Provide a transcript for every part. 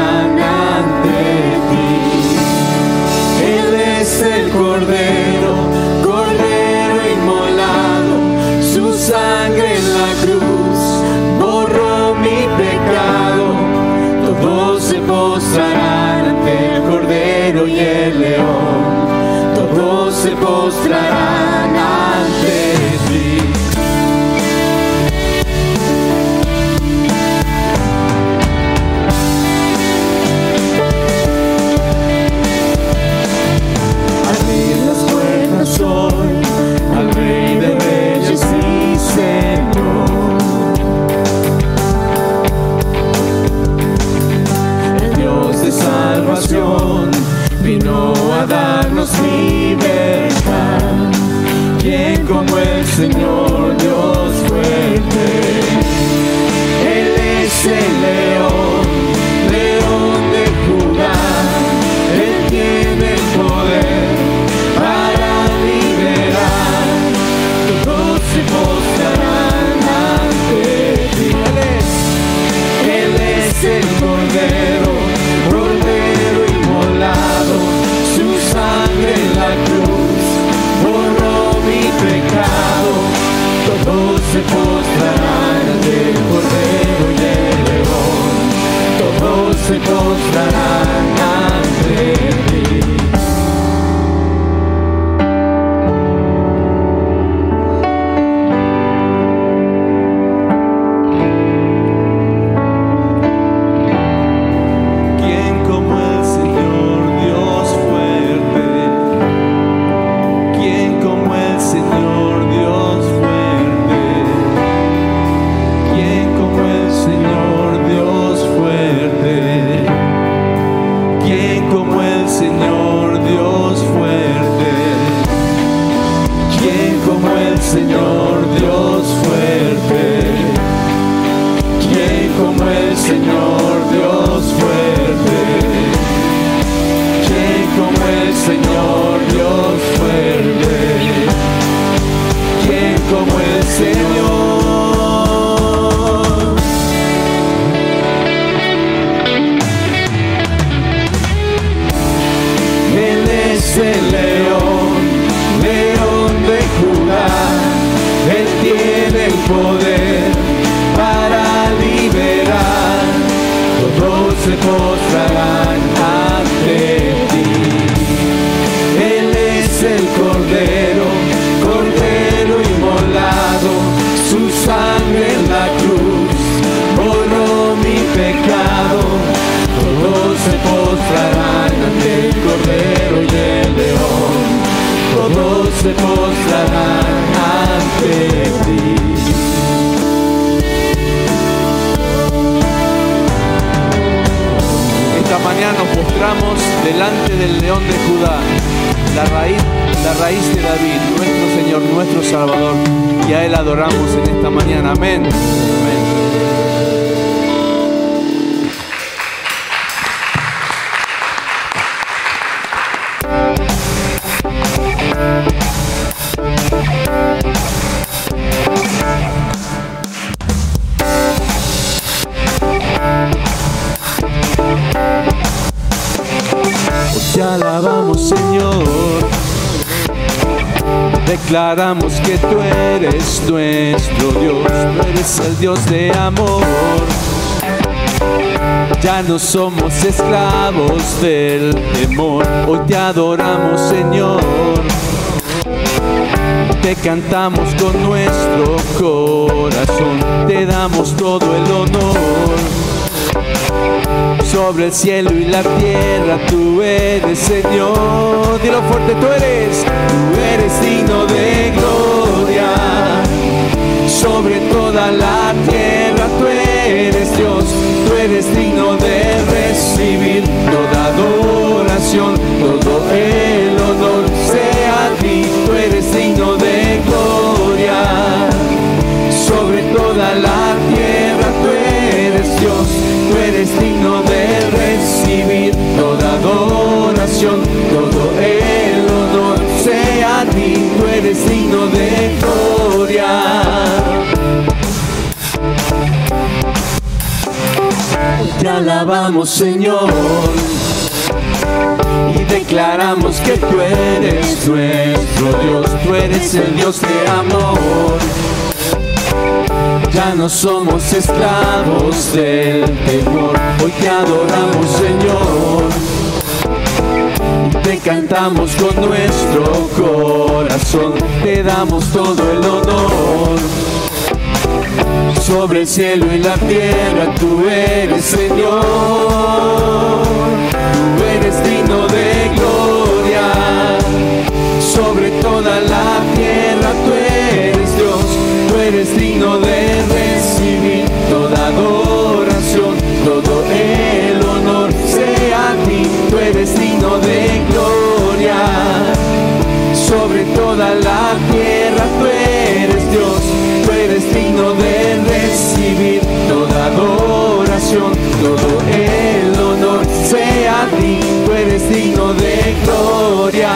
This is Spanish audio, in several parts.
postrarán ante ti. Él es el Cordero, Cordero inmolado, su sangre en la cruz borró mi pecado. Todos se postrarán ante el Cordero y el León, todos se postrarán ante ti. Soy al Rey de Reyes y Señor, el Dios de salvación vino a darnos libertad. ¿Quién como el Señor Dios fuerte? Él es el león, león de Judá. Él tiene el poder para liberar. Todos se postrarán ante ti. Él es el Cordero, Cordero inmolado, su sangre en la cruz borró mi pecado. Todos se postrarán ante el Cordero y el León, todos se postrarán ante ti. Delante del león de Judá, la raíz de David, nuestro Señor, nuestro Salvador, y a Él adoramos en esta mañana. Amén. Amén. Te alabamos, Señor, declaramos que tú eres nuestro Dios, tú eres el Dios de amor. Ya no somos esclavos del temor, hoy te adoramos, Señor. Te cantamos con nuestro corazón, te damos todo el honor. Sobre el cielo y la tierra tú eres, Señor. Dilo fuerte, tú eres digno de gloria. Sobre toda la tierra tú eres Dios, tú eres digno de recibir toda adoración, todo el honor sea a ti. Tú eres digno de gloria. Sobre toda la tierra tú eres Dios, tú eres digno de recibir toda adoración, todo el honor sea a ti. Tú eres digno de gloria. Te alabamos, adoramos, Señor, y declaramos que tú eres nuestro Dios, tú eres el Dios de amor. Ya no somos esclavos del temor, hoy te adoramos, Señor. Te cantamos con nuestro corazón, te damos todo el honor. Sobre el cielo y la tierra tú eres, Señor. Tú eres digno de gloria. Sobre toda la tierra tú eres Dios. Tú eres digno de recibir toda adoración, todo el honor sea a ti. Tú eres digno de gloria. Sobre toda la tierra tú eres Dios. Tú eres digno de recibir toda adoración, todo el honor sea a ti. Tú eres digno de gloria.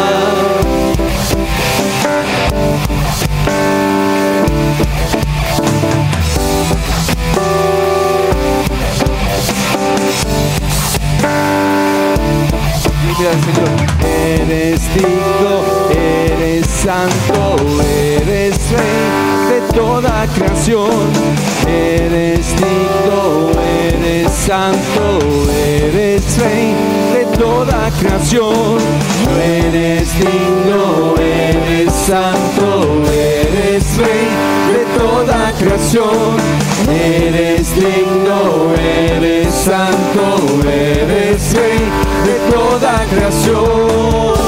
Mira, Señor, eres digno, eres santo, eres rey de toda creación. Eres digno, eres santo, eres rey de toda creación. Eres digno, eres santo, eres rey de toda creación. Eres digno, eres santo, eres rey de toda creación.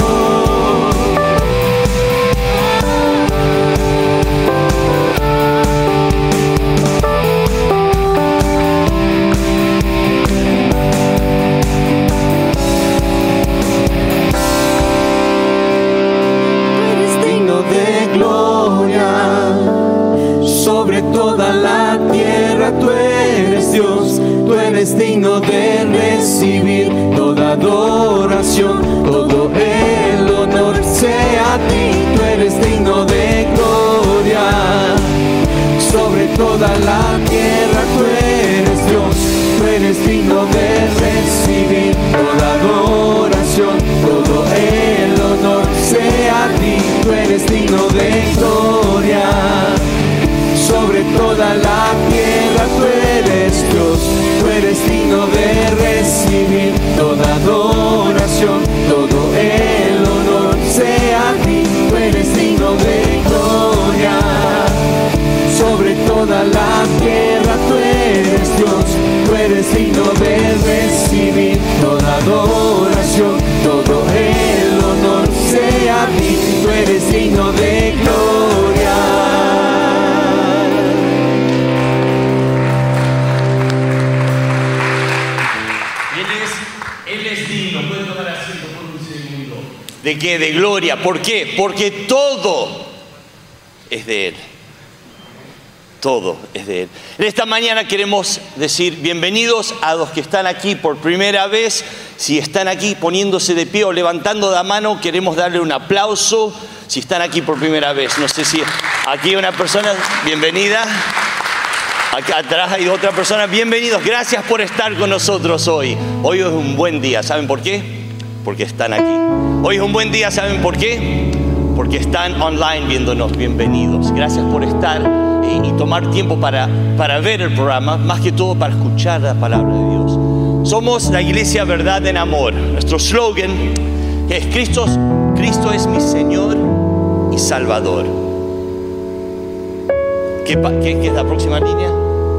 Sobre toda la tierra tú eres Dios, tú eres digno de recibir toda adoración, todo el honor sea a ti. Tú eres digno de gloria. Sobre toda la tierra tú eres Dios, tú eres digno de recibir toda adoración, todo el honor sea a ti. Tú eres digno de gloria. Sobre toda la tierra tú eres Dios, tú eres digno de recibir toda adoración, todo el honor sea a ti. Tú eres digno de gloria. Sobre toda la tierra tú eres Dios, tú eres digno de recibir toda adoración, todo el honor sea a ti. Tú eres digno de gloria. ¿De qué? De gloria. ¿Por qué? Porque todo es de Él. Todo es de Él. En esta mañana queremos decir bienvenidos a los que están aquí por primera vez. Si están aquí poniéndose de pie o levantando la mano, queremos darle un aplauso. Si están aquí por primera vez, no sé si aquí hay una persona, bienvenida. Acá atrás hay otra persona, bienvenidos. Gracias por estar con nosotros hoy. Hoy es un buen día. ¿Saben por qué? Porque están aquí. Hoy es un buen día, ¿saben por qué? Porque están online viéndonos. Bienvenidos. Gracias por estar y tomar tiempo para ver el programa, más que todo para escuchar la palabra de Dios. Somos la Iglesia Verdad en Amor. Nuestro slogan es Cristo es mi Señor y Salvador. ¿Qué es la próxima línea?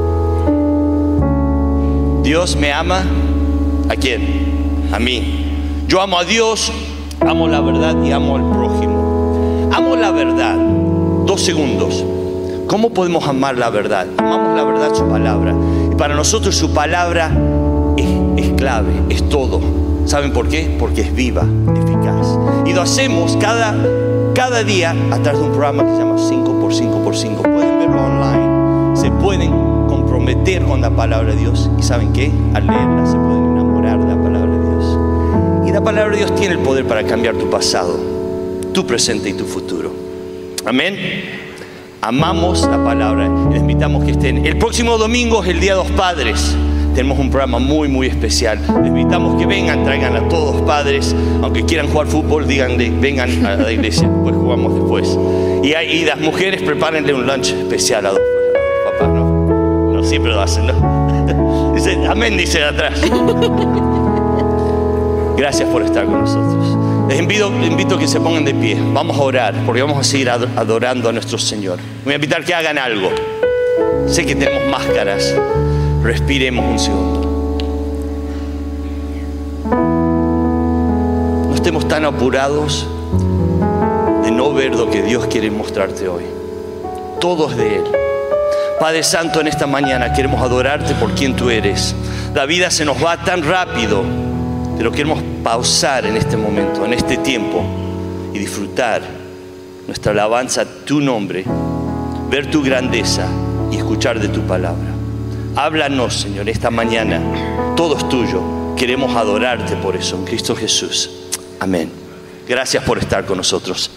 Dios me ama. ¿A quién? A mí. Yo amo a Dios, amo la verdad y amo al prójimo. Amo la verdad. 2 segundos. ¿Cómo podemos amar la verdad? Amamos la verdad, su palabra. Y para nosotros su palabra es clave, es todo. ¿Saben por qué? Porque es viva, eficaz. Y lo hacemos cada día a través de un programa que se llama 5x5x5. Pueden verlo online. Se pueden comprometer con la palabra de Dios. ¿Y saben qué? Al leerla se pueden enamorar de la palabra de Dios. Y la palabra de Dios tiene el poder para cambiar tu pasado, tu presente y tu futuro. Amén. Amamos la palabra. Les invitamos que estén. El próximo domingo es el Día de los Padres. tenemos un programa muy, muy especial. Les invitamos que vengan, traigan a todos padres, aunque quieran jugar fútbol, díganle, vengan a la iglesia, pues jugamos después. Y las mujeres, prepárenle un lunch especial a los papás, ¿no? No siempre lo hacen, ¿no? Dice, amén, dice de atrás. Gracias por estar con nosotros. Les invito a que se pongan de pie. Vamos a orar, porque vamos a seguir adorando a nuestro Señor. Voy a invitar que hagan algo. Sé que tenemos máscaras. Respiremos un segundo. No estemos tan apurados de no ver lo que Dios quiere mostrarte hoy. Todo es de Él. Padre Santo, en esta mañana queremos adorarte por quien tú eres. La vida se nos va tan rápido, pero queremos pausar en este momento, en este tiempo, y disfrutar nuestra alabanza a tu nombre, ver tu grandeza y escuchar de tu palabra. Háblanos, Señor, esta mañana. Todo es tuyo. Queremos adorarte por eso, en Cristo Jesús. Amén. Gracias por estar con nosotros.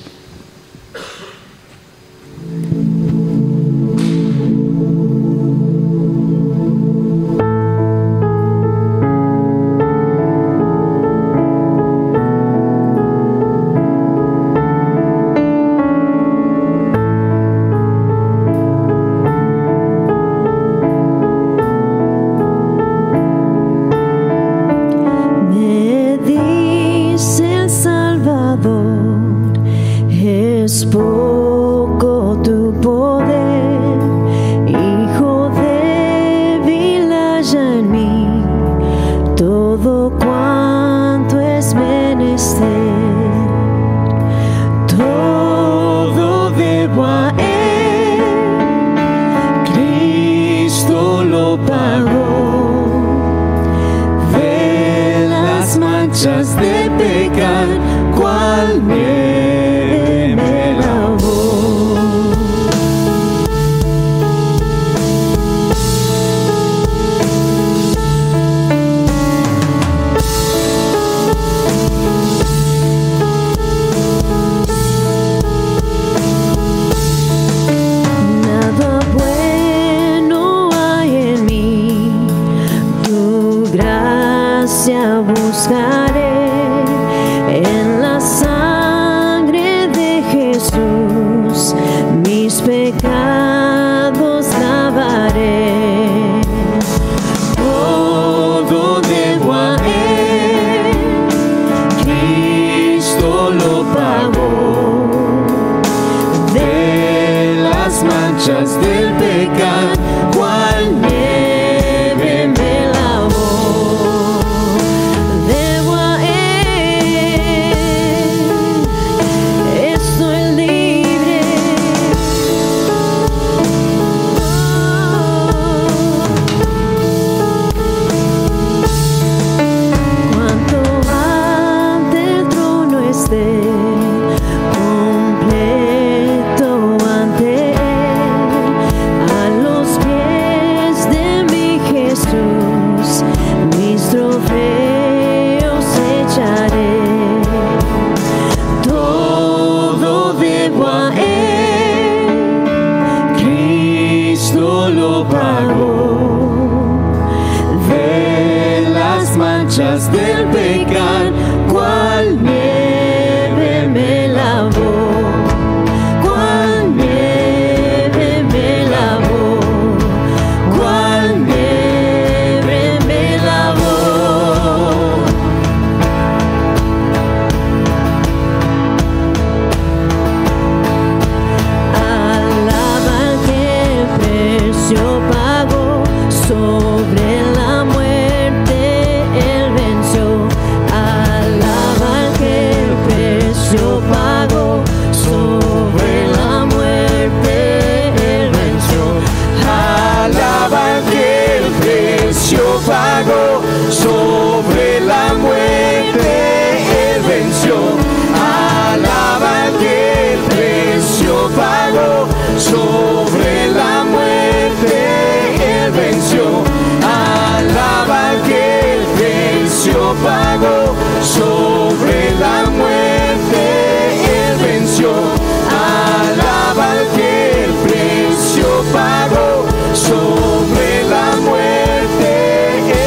Sobre la muerte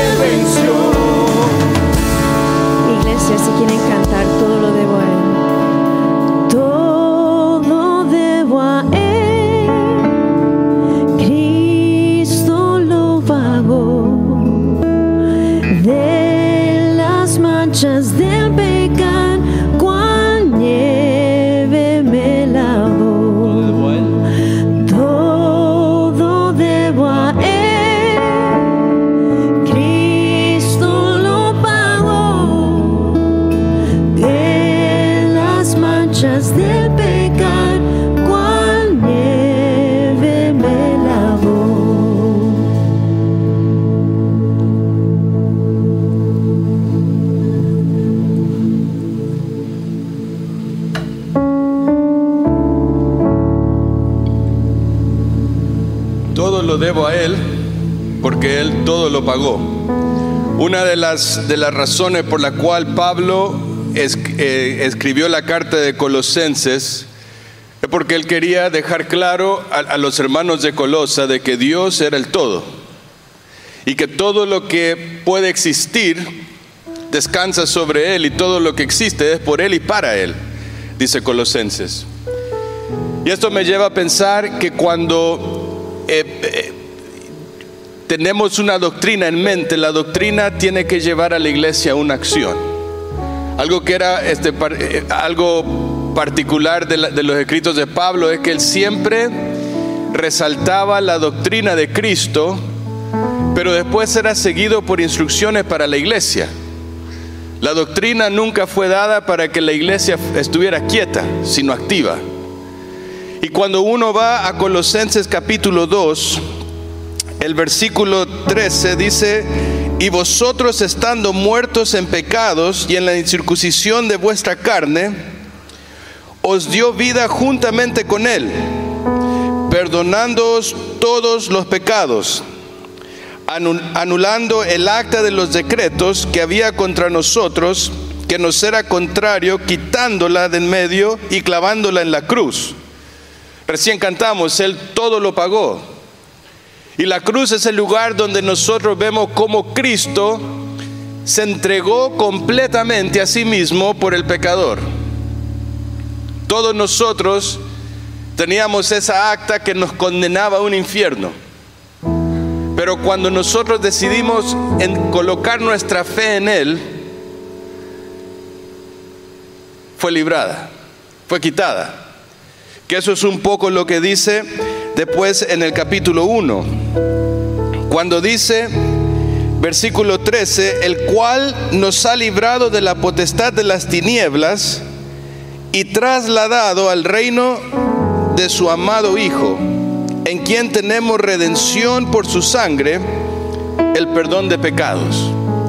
manchas del pecado, cual nieve me lavó. Todo debo a Él, Cristo lo pagó. De las manchas del pecado, cual nieve me lavó. Todo lo debo a Él, porque Él todo lo pagó. Una de las razones por la cual Pablo escribió la carta de Colosenses es porque él quería dejar claro a los hermanos de Colosa de que Dios era el todo y que todo lo que puede existir descansa sobre Él, y todo lo que existe es por Él y para Él, dice Colosenses. Y esto me lleva a pensar que cuando tenemos una doctrina en mente, la doctrina tiene que llevar a la iglesia a una acción. Algo que era algo particular de los escritos de Pablo es que él siempre resaltaba la doctrina de Cristo, pero después era seguido por instrucciones para la iglesia. La doctrina nunca fue dada para que la iglesia estuviera quieta, sino activa. Y cuando uno va a Colosenses capítulo 2, el versículo 13 dice: y vosotros, estando muertos en pecados y en la incircuncisión de vuestra carne, os dio vida juntamente con Él, perdonándoos todos los pecados, anulando el acta de los decretos que había contra nosotros, que nos era contrario, quitándola de en medio y clavándola en la cruz. Recién cantamos, Él todo lo pagó. Y la cruz es el lugar donde nosotros vemos cómo Cristo se entregó completamente a sí mismo por el pecador. Todos nosotros teníamos esa acta que nos condenaba a un infierno. Pero cuando nosotros decidimos colocar nuestra fe en Él, fue librada, fue quitada. Que eso es un poco lo que dice después en el capítulo 1, cuando dice, versículo 13: el cual nos ha librado de la potestad de las tinieblas y trasladado al reino de su amado Hijo, en quien tenemos redención por su sangre, el perdón de pecados.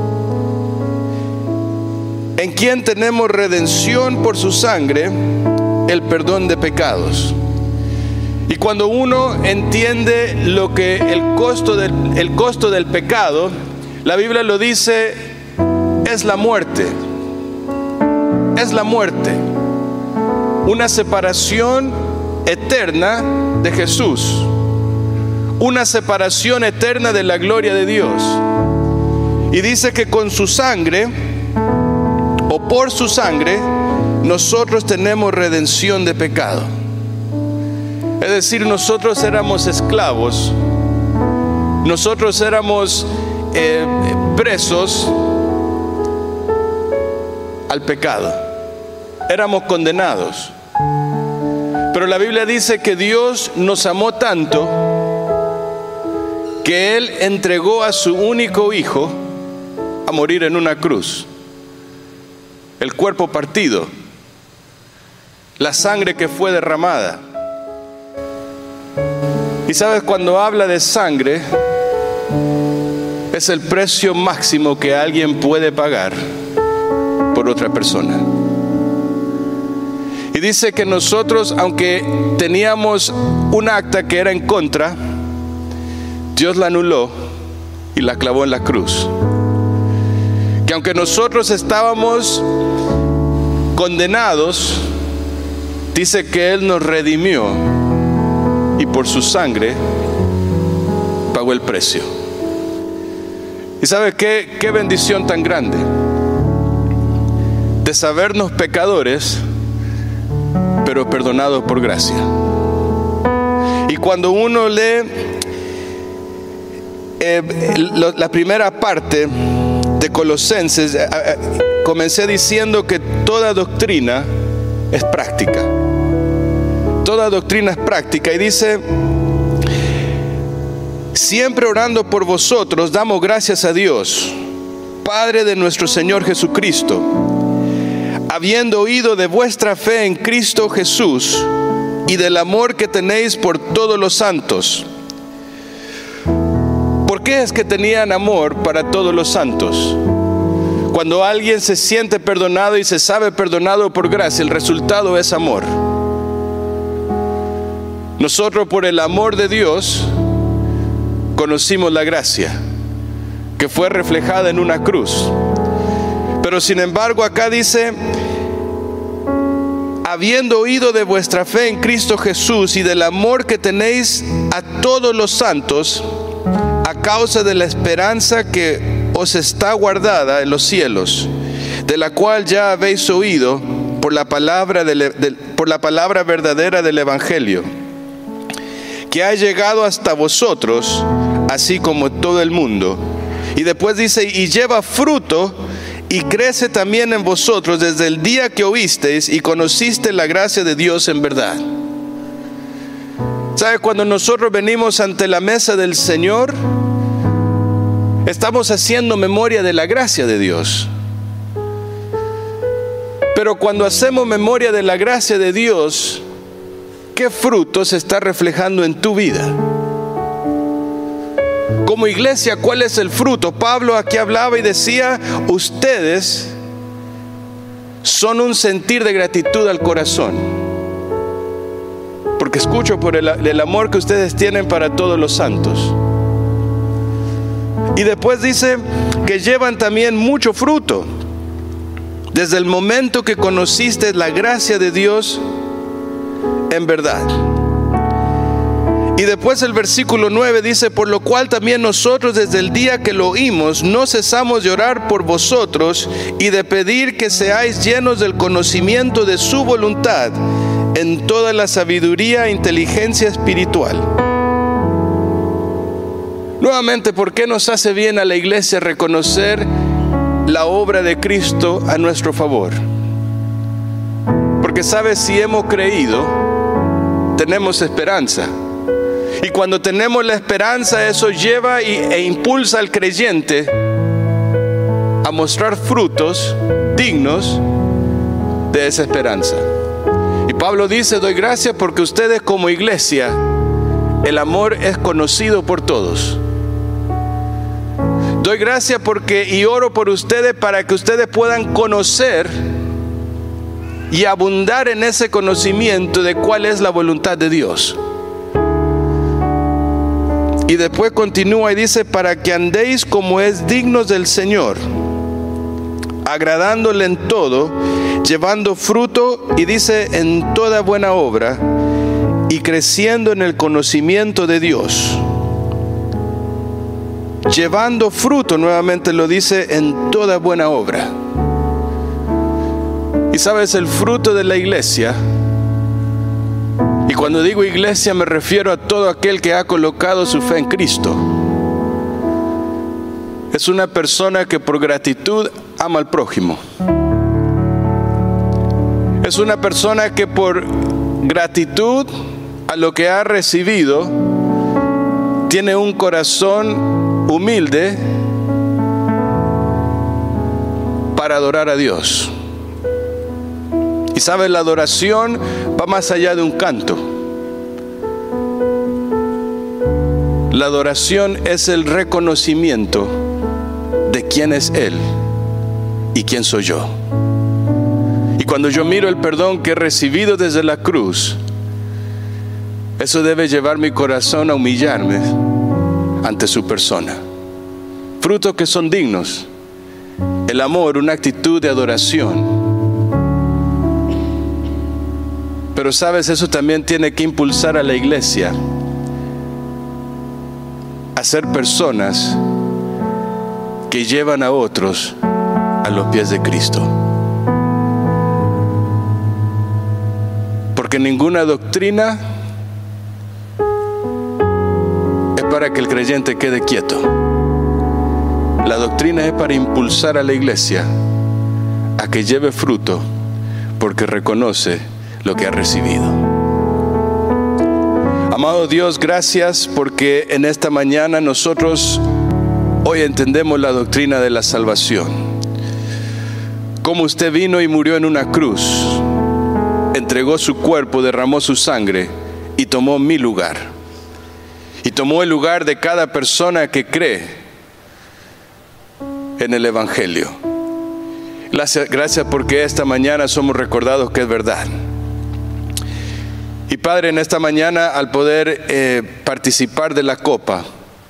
En quien tenemos redención por su sangre, el perdón de pecados. Y cuando uno entiende lo que el costo del pecado, la Biblia lo dice, es la muerte. Es la muerte. Una separación eterna de Jesús. Una separación eterna de la gloria de Dios. Y dice que con su sangre, o por su sangre, nosotros tenemos redención de pecado. Es decir, nosotros éramos esclavos, nosotros éramos presos al pecado, éramos condenados. Pero la Biblia dice que Dios nos amó tanto que Él entregó a su único Hijo a morir en una cruz. El cuerpo partido, la sangre que fue derramada. Y sabes, cuando habla de sangre, es el precio máximo que alguien puede pagar por otra persona. Y dice que nosotros, aunque teníamos un acta que era en contra, Dios la anuló y la clavó en la cruz. Que aunque nosotros estábamos condenados, dice que Él nos redimió y por su sangre pagó el precio. ¿Y sabe qué bendición tan grande? De sabernos pecadores, pero perdonados por gracia. Y cuando uno lee la primera parte de Colosenses, comencé diciendo que toda doctrina es práctica. Toda doctrina es práctica. Y dice: siempre orando por vosotros, damos gracias a Dios, Padre de nuestro Señor Jesucristo, habiendo oído de vuestra fe en Cristo Jesús y del amor que tenéis por todos los santos. ¿Por qué es que tenían amor para todos los santos? Cuando alguien se siente perdonado y se sabe perdonado por gracia, el resultado es amor. Nosotros, por el amor de Dios, conocimos la gracia que fue reflejada en una cruz. Pero sin embargo acá dice: habiendo oído de vuestra fe en Cristo Jesús y del amor que tenéis a todos los santos, a causa de la esperanza que os está guardada en los cielos, de la cual ya habéis oído por la palabra verdadera del Evangelio, que ha llegado hasta vosotros, así como todo el mundo. Y después dice: y lleva fruto y crece también en vosotros desde el día que oísteis y conociste la gracia de Dios en verdad. ¿Sabe? Cuando nosotros venimos ante la mesa del Señor, estamos haciendo memoria de la gracia de Dios. Pero cuando hacemos memoria de la gracia de Dios, ¿qué fruto se está reflejando en tu vida? Como iglesia, ¿cuál es el fruto? Pablo aquí hablaba y decía: ustedes son un sentir de gratitud al corazón, porque escucho por el amor que ustedes tienen para todos los santos. Y después dice que llevan también mucho fruto, desde el momento que conociste la gracia de Dios en verdad. Y después el versículo 9 dice: por lo cual también nosotros desde el día que lo oímos no cesamos de orar por vosotros y de pedir que seáis llenos del conocimiento de su voluntad en toda la sabiduría e inteligencia espiritual. Nuevamente, ¿por qué nos hace bien a la iglesia reconocer la obra de Cristo a nuestro favor? Porque sabes, si hemos creído, tenemos esperanza. Y cuando tenemos la esperanza, eso lleva e impulsa al creyente a mostrar frutos dignos de esa esperanza. Y Pablo dice: doy gracias porque ustedes como iglesia, el amor es conocido por todos. Doy gracias porque y oro por ustedes para que ustedes puedan conocer y abundar en ese conocimiento de cuál es la voluntad de Dios. Y después continúa y dice: para que andéis como es dignos del Señor, agradándole en todo, llevando fruto, y dice, en toda buena obra, y creciendo en el conocimiento de Dios. Llevando fruto, nuevamente lo dice, en toda buena obra. Y sabes, el fruto de la iglesia, y cuando digo iglesia me refiero a todo aquel que ha colocado su fe en Cristo, es una persona que por gratitud ama al prójimo. Es una persona que por gratitud a lo que ha recibido tiene un corazón humilde para adorar a Dios. Y sabes, la adoración va más allá de un canto. La adoración es el reconocimiento de quién es Él y quién soy yo. Y cuando yo miro el perdón que he recibido desde la cruz, eso debe llevar mi corazón a humillarme ante su persona. Frutos que son dignos. El amor, una actitud de adoración. Pero sabes, eso también tiene que impulsar a la iglesia a ser personas que llevan a otros a los pies de Cristo. Porque ninguna doctrina es para que el creyente quede quieto. La doctrina es para impulsar a la iglesia a que lleve fruto, porque reconoce lo que ha recibido. Amado Dios, gracias porque en esta mañana nosotros hoy entendemos la doctrina de la salvación. Cómo usted vino y murió en una cruz, entregó su cuerpo, derramó su sangre y tomó mi lugar. Y tomó el lugar de cada persona que cree en el Evangelio. Gracias porque esta mañana somos recordados que es verdad. Y Padre, en esta mañana al poder participar de la copa,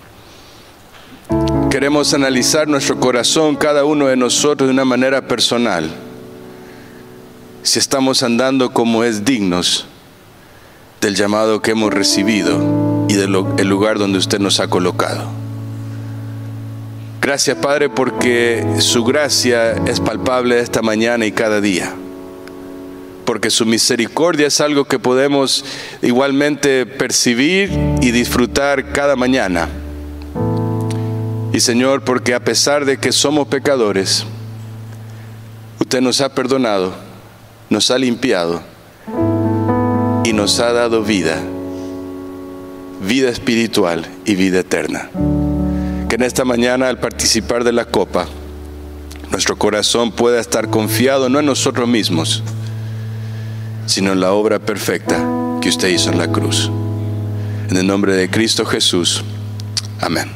queremos analizar nuestro corazón, cada uno de nosotros, de una manera personal. Si estamos andando como es dignos del llamado que hemos recibido y del lugar donde usted nos ha colocado. Gracias, Padre, porque su gracia es palpable esta mañana y cada día. Porque su misericordia es algo que podemos igualmente percibir y disfrutar cada mañana. Y Señor, porque a pesar de que somos pecadores, usted nos ha perdonado, nos ha limpiado y nos ha dado vida espiritual y vida eterna. Que en esta mañana, al participar de la copa, nuestro corazón pueda estar confiado no en nosotros mismos, sino en la obra perfecta que usted hizo en la cruz. En el nombre de Cristo Jesús. Amén.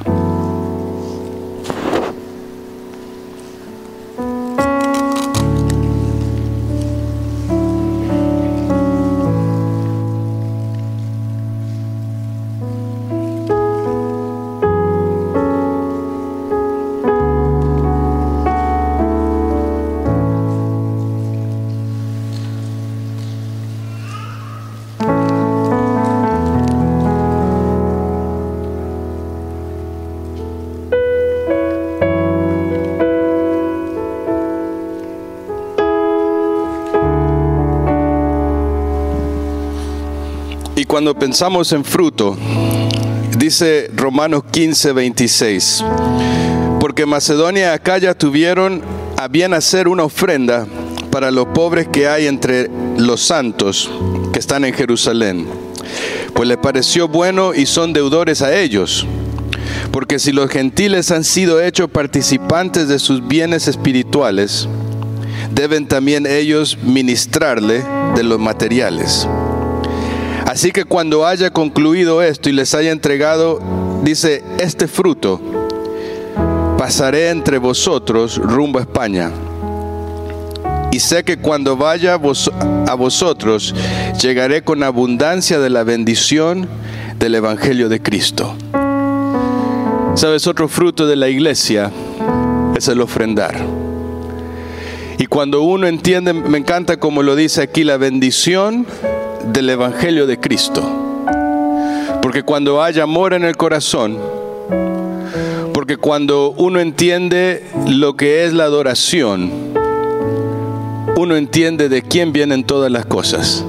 Cuando pensamos en fruto, dice Romanos 15:26, porque Macedonia y Acaya tuvieron a bien hacer una ofrenda para los pobres que hay entre los santos que están en Jerusalén, pues les pareció bueno y son deudores a ellos, porque si los gentiles han sido hechos participantes de sus bienes espirituales, deben también ellos ministrarle de los materiales. Así que cuando haya concluido esto y les haya entregado, dice, este fruto, pasaré entre vosotros rumbo a España. Y sé que cuando vaya a vosotros, llegaré con abundancia de la bendición del Evangelio de Cristo. ¿Sabes? Otro fruto de la iglesia es el ofrendar. Y cuando uno entiende, me encanta como lo dice aquí, la bendición del Evangelio de Cristo. Porque cuando hay amor en el corazón, porque cuando uno entiende lo que es la adoración, uno entiende de quién vienen todas las cosas.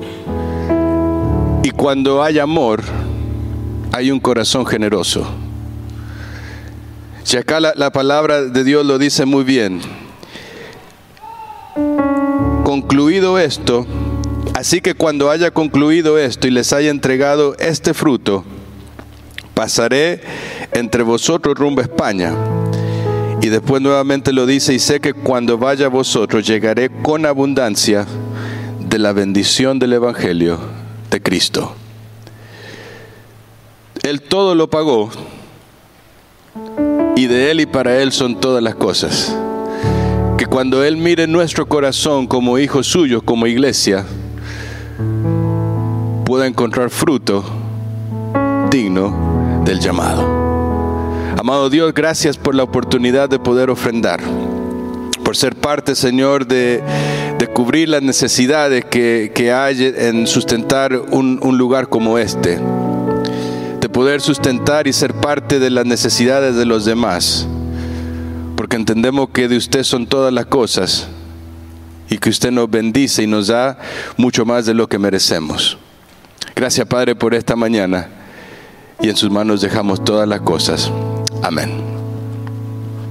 Y cuando hay amor, hay un corazón generoso. Y acá la palabra de Dios lo dice muy bien. Concluido esto, así que cuando haya concluido esto y les haya entregado este fruto, pasaré entre vosotros rumbo a España. Y después nuevamente lo dice, y sé que cuando vaya a vosotros llegaré con abundancia de la bendición del Evangelio de Cristo. Él todo lo pagó, y de Él y para Él son todas las cosas. Que cuando Él mire nuestro corazón como hijos suyos, como iglesia, pueda encontrar fruto digno del llamado. Amado Dios, gracias por la oportunidad de poder ofrendar, por ser parte, Señor, de cubrir las necesidades que hay en sustentar un lugar como este, de poder sustentar y ser parte de las necesidades de los demás, porque entendemos que de usted son todas las cosas y que usted nos bendice y nos da mucho más de lo que merecemos. Gracias, Padre, por esta mañana, y en sus manos dejamos todas las cosas. Amén.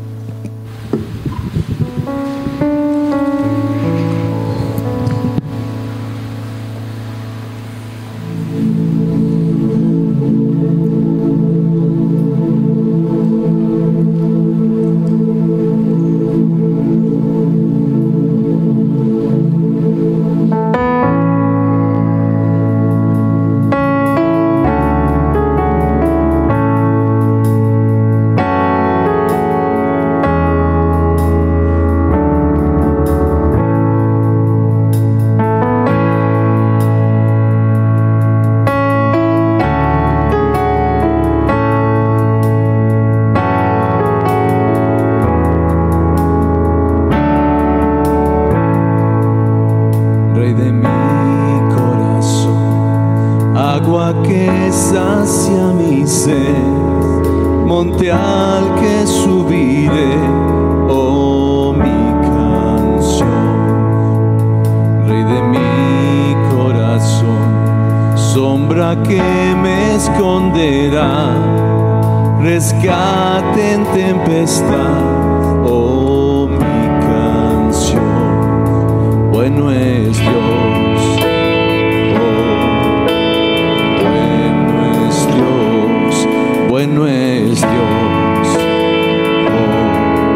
Rey de mi corazón, agua que sacia mi sed, monte al que subiré, oh mi canción. Rey de mi corazón, sombra que me esconderá, rescate en tempestad, oh mi canción. Bueno es Dios, oh, bueno es Dios, bueno es Dios, oh,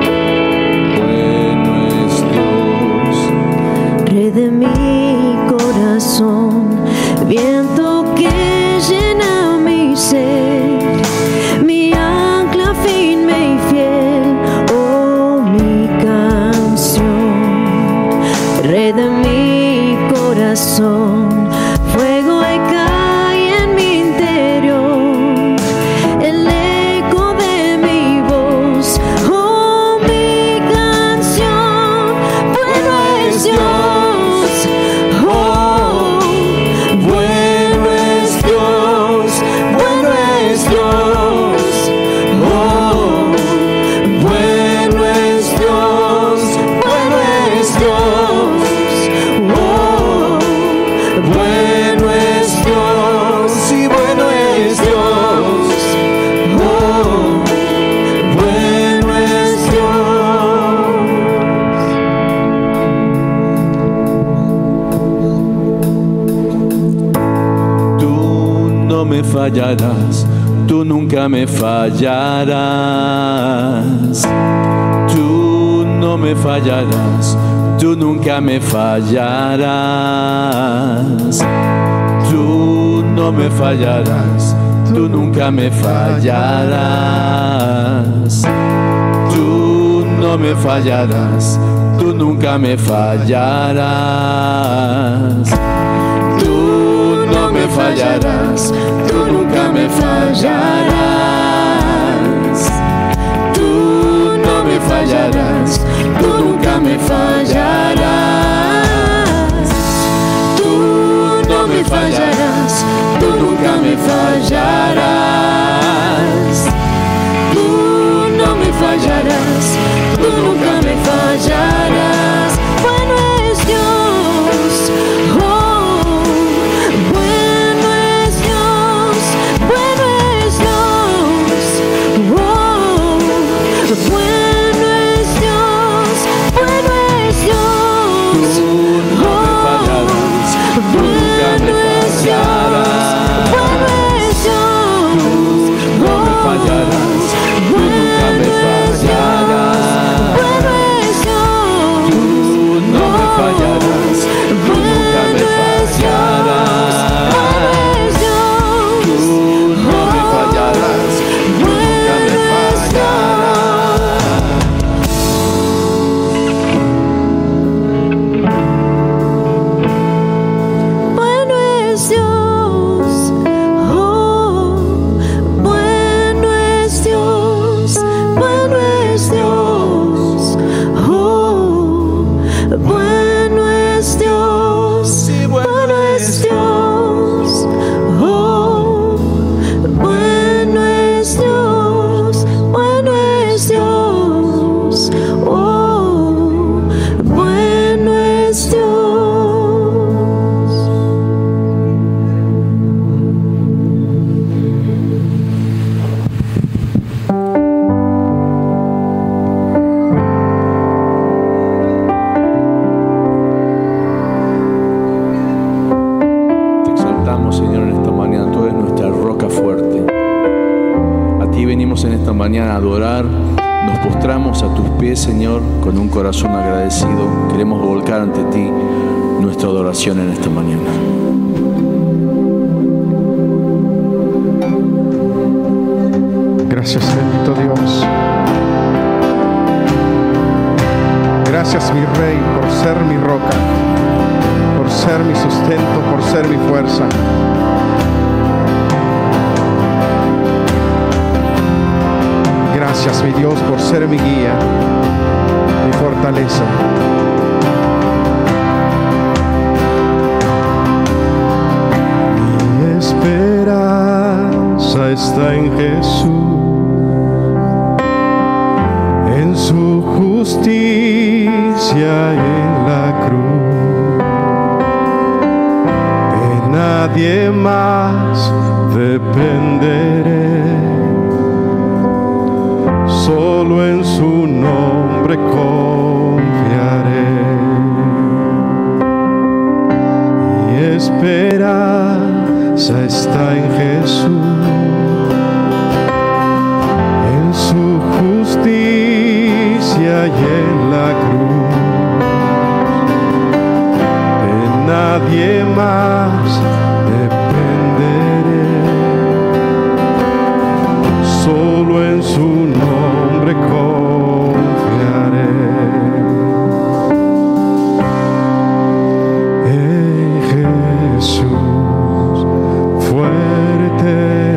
bueno es Dios. Rey de mi corazón, viento que llena mi ser, mi ancla firme y fiel, oh mi canción. Rey de mi corazón, fuego que cae en mi interior, el eco de mi voz, oh mi canción. Bueno es Dios, oh, Bueno es Dios, bueno es Dios, oh, bueno es Dios, bueno es Dios, oh, bueno es Dios, y bueno es Dios, oh, bueno es Dios. Tú no me fallarás, tú nunca me fallarás. Tú no me fallarás, tú nunca me fallarás. Tú no me fallarás, tú nunca me fallarás. Tú no me fallarás, tú nunca me fallarás. Tú no me fallarás, tú nunca me fallarás. Tú no me fallarás, tú nunca me fallarás. Tú no me fallarás, tú nunca me fallarás. Tú no me fallarás, tú nunca me fallarás. bueno es Dios, oh, bueno es Dios, bueno es Dios, oh, bueno es Dios, bueno es Dios, Tú no me fallarás, tú nunca me fallarás. bueno es Dios, Tú no me fallarás, tú nunca me fallarás. bueno es Dios, Tú no me fallarás, tú nunca me fallarás. Tú no me fallarás, tú nunca me fallarás. bueno es Dios, oh, bueno es Dios, bueno es Dios, oh, bueno es Dios, Sí, bueno es Dios, oh, bueno es Dios, bueno es Dios, oh, bueno es Dios. Te exaltamos, Señor, en esta mañana. Tú eres nuestra roca fuerte. A ti venimos en esta mañana a adorar. Nos postramos a tus pies, Señor, con un corazón agradecido. Queremos volcar ante ti nuestra adoración en esta mañana. Gracias, bendito Dios. Gracias, mi Rey, por ser mi roca, por ser mi sustento, por ser mi fuerza. Gracias, mi Dios, por ser mi guía, mi fortaleza. está en Jesús, en su justicia en la cruz. De nadie más dependeré, solo en su nombre confiaré. Mi esperanza está en Jesús, en su justicia y en la cruz. De nadie más dependeré, solo en su nombre confiaré. En Jesús fuerte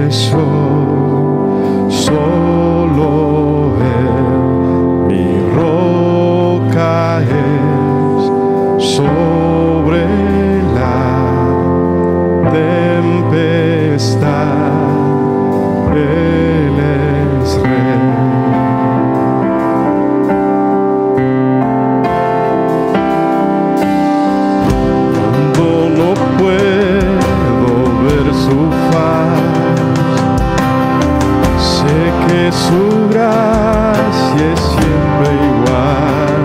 soy, solo Él mi roca es, sobre la tempestad Él es Rey. Cuando no puedo ver su faz, sé que su gracia es siempre igual.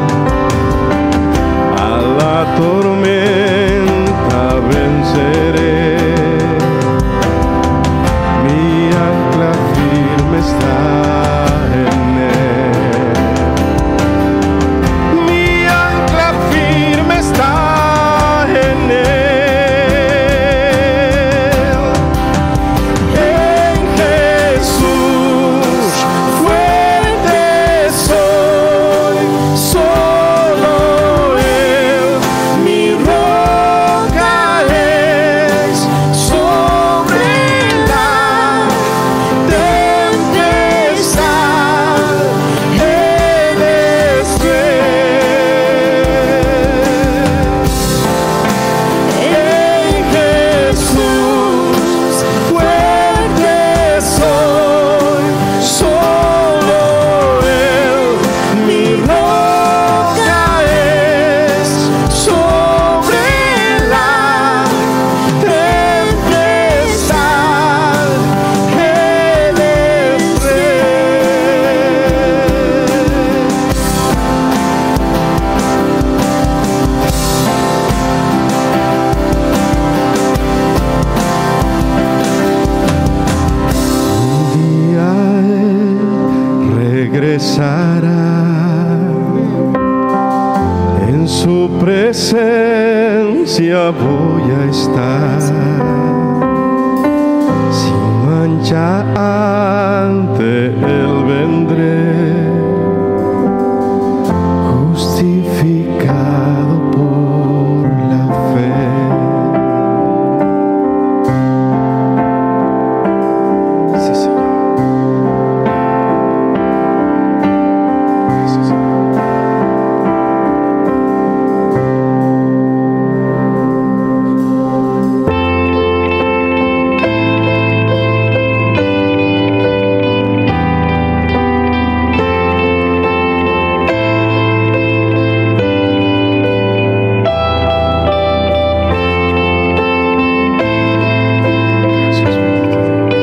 A la tormenta venceré, mi ancla firme está en Él. Mi ancla firme está en Él. En Jesús fuerte soy, solo Él mi roca es, sobre la tempestad Él es Rey. En Jesús fuerte soy, solo Él mi roca es, sobre la tempestad Él es Un día Él regresará, en su presencia voy a estar, sin mancha ante Él vendré, justificado por la fe. Sí, Señor. Gracias, Señor. Gracias, bendito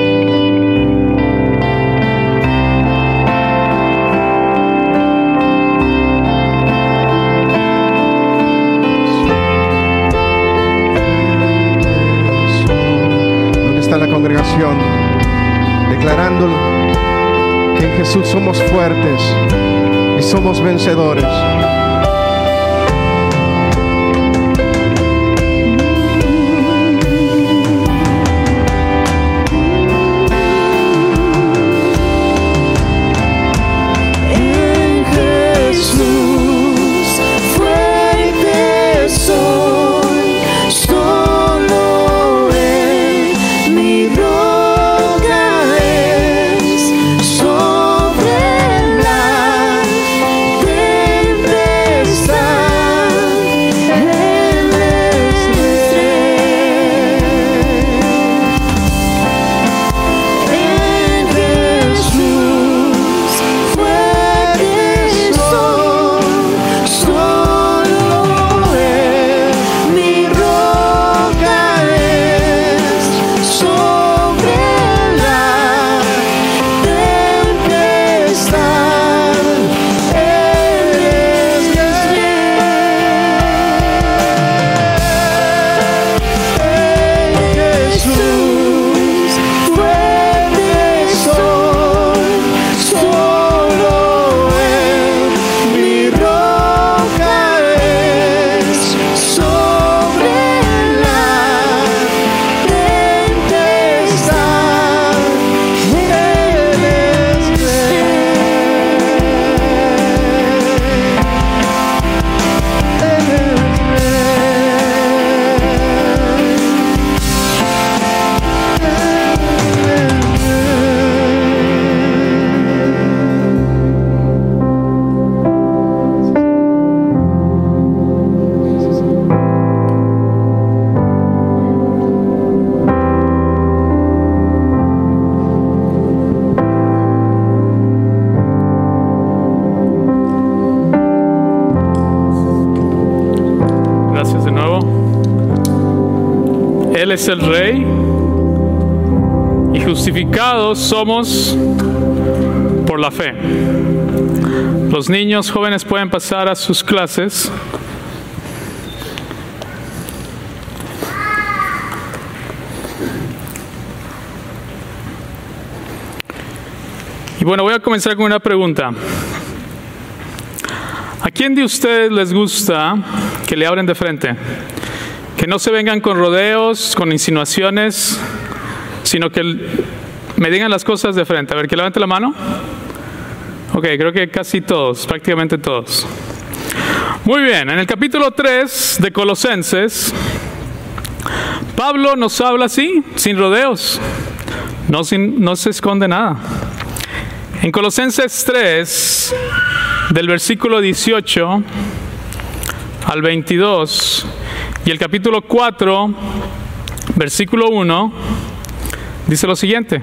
Dios. ¿Dónde está la congregación? Declarando que en Jesús somos fuertes y somos vencedores. En Jesús fuerte soy, solo Él mi roca es, sobre la tempestad Gracias de nuevo. Él es el Rey y justificados somos por la fe. Los niños jóvenes pueden pasar a sus clases. Y bueno, voy a comenzar con una pregunta. ¿A quién de ustedes les gusta que le hablen de frente? Que no se vengan con rodeos, con insinuaciones, sino que me digan las cosas de frente. A ver, que levante la mano. Ok, creo que casi todos, prácticamente todos. Muy bien, en el capítulo 3 de Colosenses, Pablo nos habla así, sin rodeos. No se esconde nada. En Colosenses 3, del versículo 18 al 22, y el capítulo 4, versículo 1, dice lo siguiente: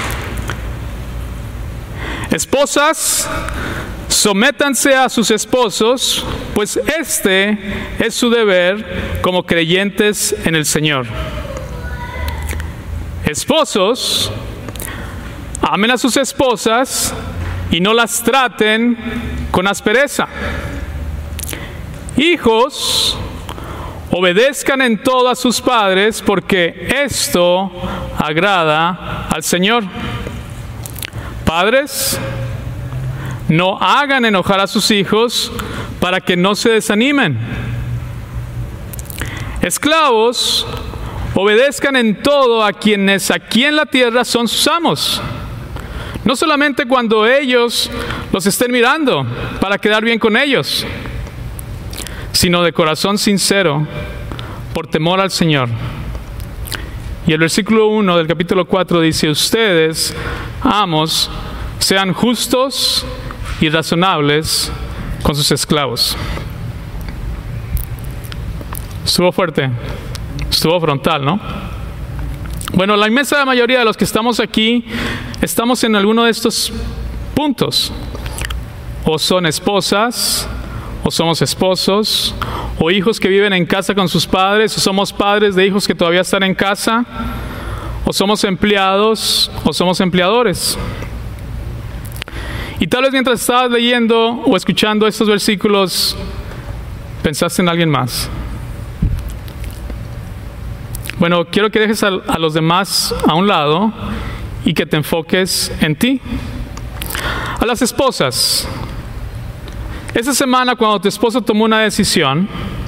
esposas, sométanse a sus esposos, pues este es su deber como creyentes en el Señor. Esposos, amen a sus esposas y no las traten con aspereza. Hijos, obedezcan en todo a sus padres, porque esto agrada al Señor. Padres, no hagan enojar a sus hijos para que no se desanimen. Esclavos, obedezcan en todo a quienes aquí en la tierra son sus amos. No solamente cuando ellos los estén mirando para quedar bien con ellos, sino de corazón sincero, por temor al Señor. Y el versículo 1 del capítulo 4 dice: ustedes, amos, sean justos y razonables con sus esclavos. Estuvo fuerte, estuvo frontal, ¿no? Bueno, la inmensa mayoría de los que estamos aquí estamos en alguno de estos puntos. O son esposas, o somos esposos, o hijos que viven en casa con sus padres, o somos padres de hijos que todavía están en casa, o somos empleados, o somos empleadores. Y tal vez mientras estabas leyendo o escuchando estos versículos, pensaste en alguien más. Bueno, quiero que dejes a los demás a un lado y que te enfoques en ti. A las esposas, esta semana cuando tu esposo tomó una decisión,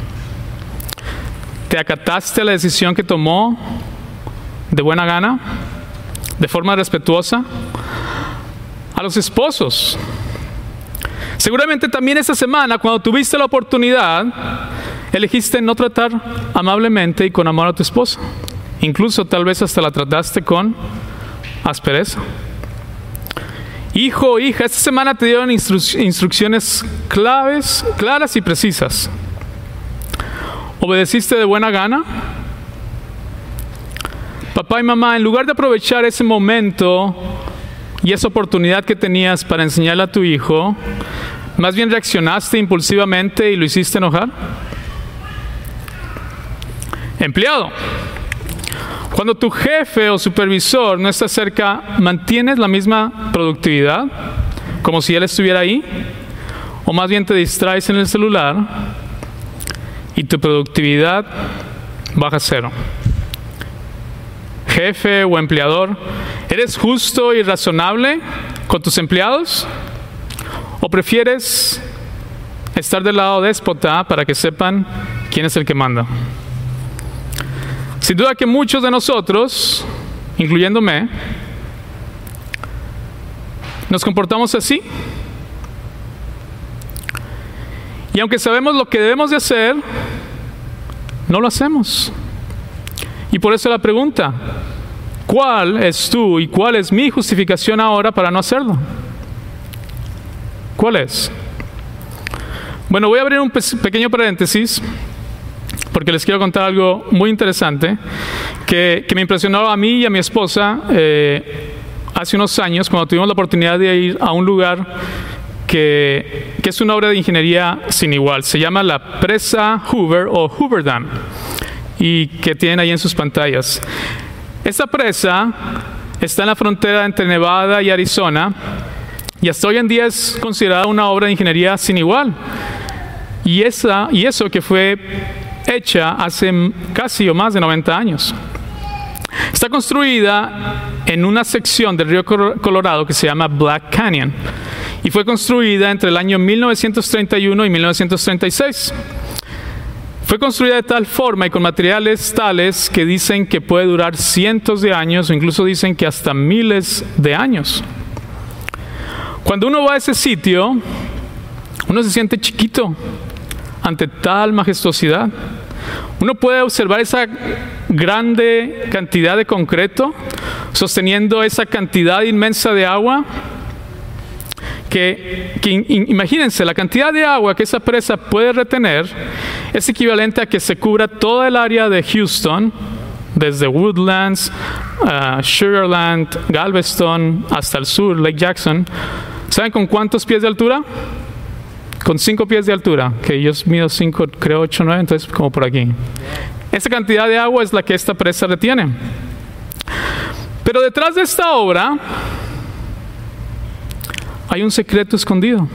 ¿te acataste a la decisión que tomó de buena gana, de forma respetuosa? A los esposos, seguramente también esta semana cuando tuviste la oportunidad, elegiste no tratar amablemente y con amor a tu esposa. Incluso tal vez hasta la trataste con aspereza. Hijo o hija, esta semana te dieron instrucciones claras y precisas. ¿Obedeciste de buena gana? Papá y mamá, en lugar de aprovechar ese momento y esa oportunidad que tenías para enseñarle a tu hijo, más bien reaccionaste impulsivamente y lo hiciste enojar. Empleado, cuando tu jefe o supervisor no está cerca, ¿mantienes la misma productividad como si él estuviera ahí? ¿O más bien te distraes en el celular y tu productividad baja a cero? Jefe o empleador, ¿eres justo y razonable con tus empleados? ¿O prefieres estar del lado déspota para que sepan quién es el que manda? Sin duda que muchos de nosotros, incluyéndome, nos comportamos así. Y aunque sabemos lo que debemos de hacer, no lo hacemos. Y por eso la pregunta: ¿cuál es tu y cuál es mi justificación ahora para no hacerlo? ¿Cuál es? Bueno, voy a abrir un pequeño paréntesis porque les quiero contar algo muy interesante que me impresionó a mí y a mi esposa hace unos años cuando tuvimos la oportunidad de ir a un lugar que es una obra de ingeniería sin igual. Se llama la presa Hoover o Hoover Dam, y que tienen ahí en sus pantallas. Esta presa está en la frontera entre Nevada y Arizona, y hasta hoy en día es considerada una obra de ingeniería sin igual. Y eso que fue hecha hace casi o más de 90 años. Está construida en una sección del río Colorado que se llama Black Canyon, y fue construida entre el año 1931 y 1936. Fue construida de tal forma y con materiales tales que dicen que puede durar cientos de años, o incluso dicen que hasta miles de años. Cuando uno va a ese sitio, uno se siente chiquito ante tal majestuosidad. Uno puede observar esa grande cantidad de concreto sosteniendo esa cantidad inmensa de agua. Imagínense, la cantidad de agua que esa presa puede retener es equivalente a que se cubra toda el área de Houston, desde Woodlands, Sugarland, Galveston, hasta el sur, Lake Jackson. ¿Saben con cuántos pies de altura? Con 5 pies de altura, que yo mido 5, creo 8, 9, entonces como por aquí. Esa cantidad de agua es la que esta presa retiene. Pero detrás de esta obra hay un secreto escondido.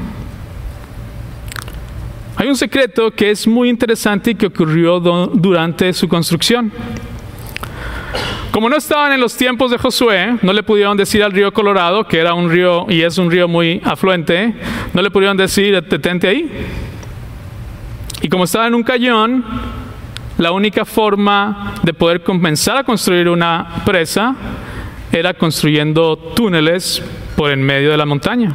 Hay un secreto que es muy interesante y que ocurrió durante su construcción. Como no estaban en los tiempos de Josué, no le pudieron decir al río Colorado, que era un río y es un río muy afluente, no le pudieron decir detente ahí. Y como estaba en un cañón, la única forma de poder comenzar a construir una presa era construyendo túneles por en medio de la montaña.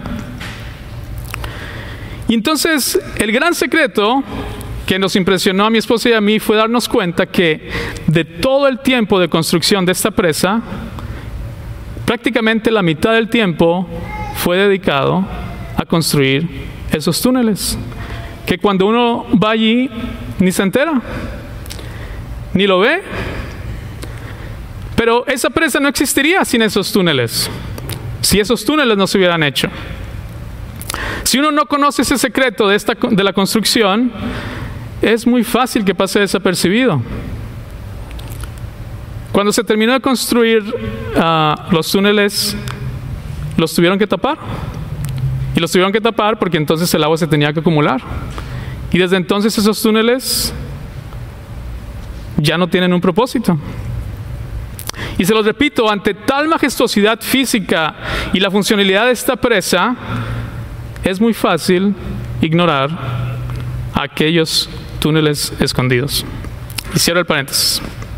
Y entonces el gran secreto que nos impresionó a mi esposa y a mí fue darnos cuenta que de todo el tiempo de construcción de esta presa, prácticamente la mitad del tiempo fue dedicado a construir esos túneles, que cuando uno va allí ni se entera, ni lo ve. Pero esa presa no existiría sin esos túneles, si esos túneles no se hubieran hecho. Si uno no conoce ese secreto de la construcción, es muy fácil que pase desapercibido. Cuando se terminó de construir los túneles, los tuvieron que tapar. Y los tuvieron que tapar porque entonces el agua se tenía que acumular. Y desde entonces esos túneles ya no tienen un propósito. Y se los repito, ante tal majestuosidad física y la funcionalidad de esta presa, es muy fácil ignorar aquellos túneles escondidos. Y cierro el paréntesis.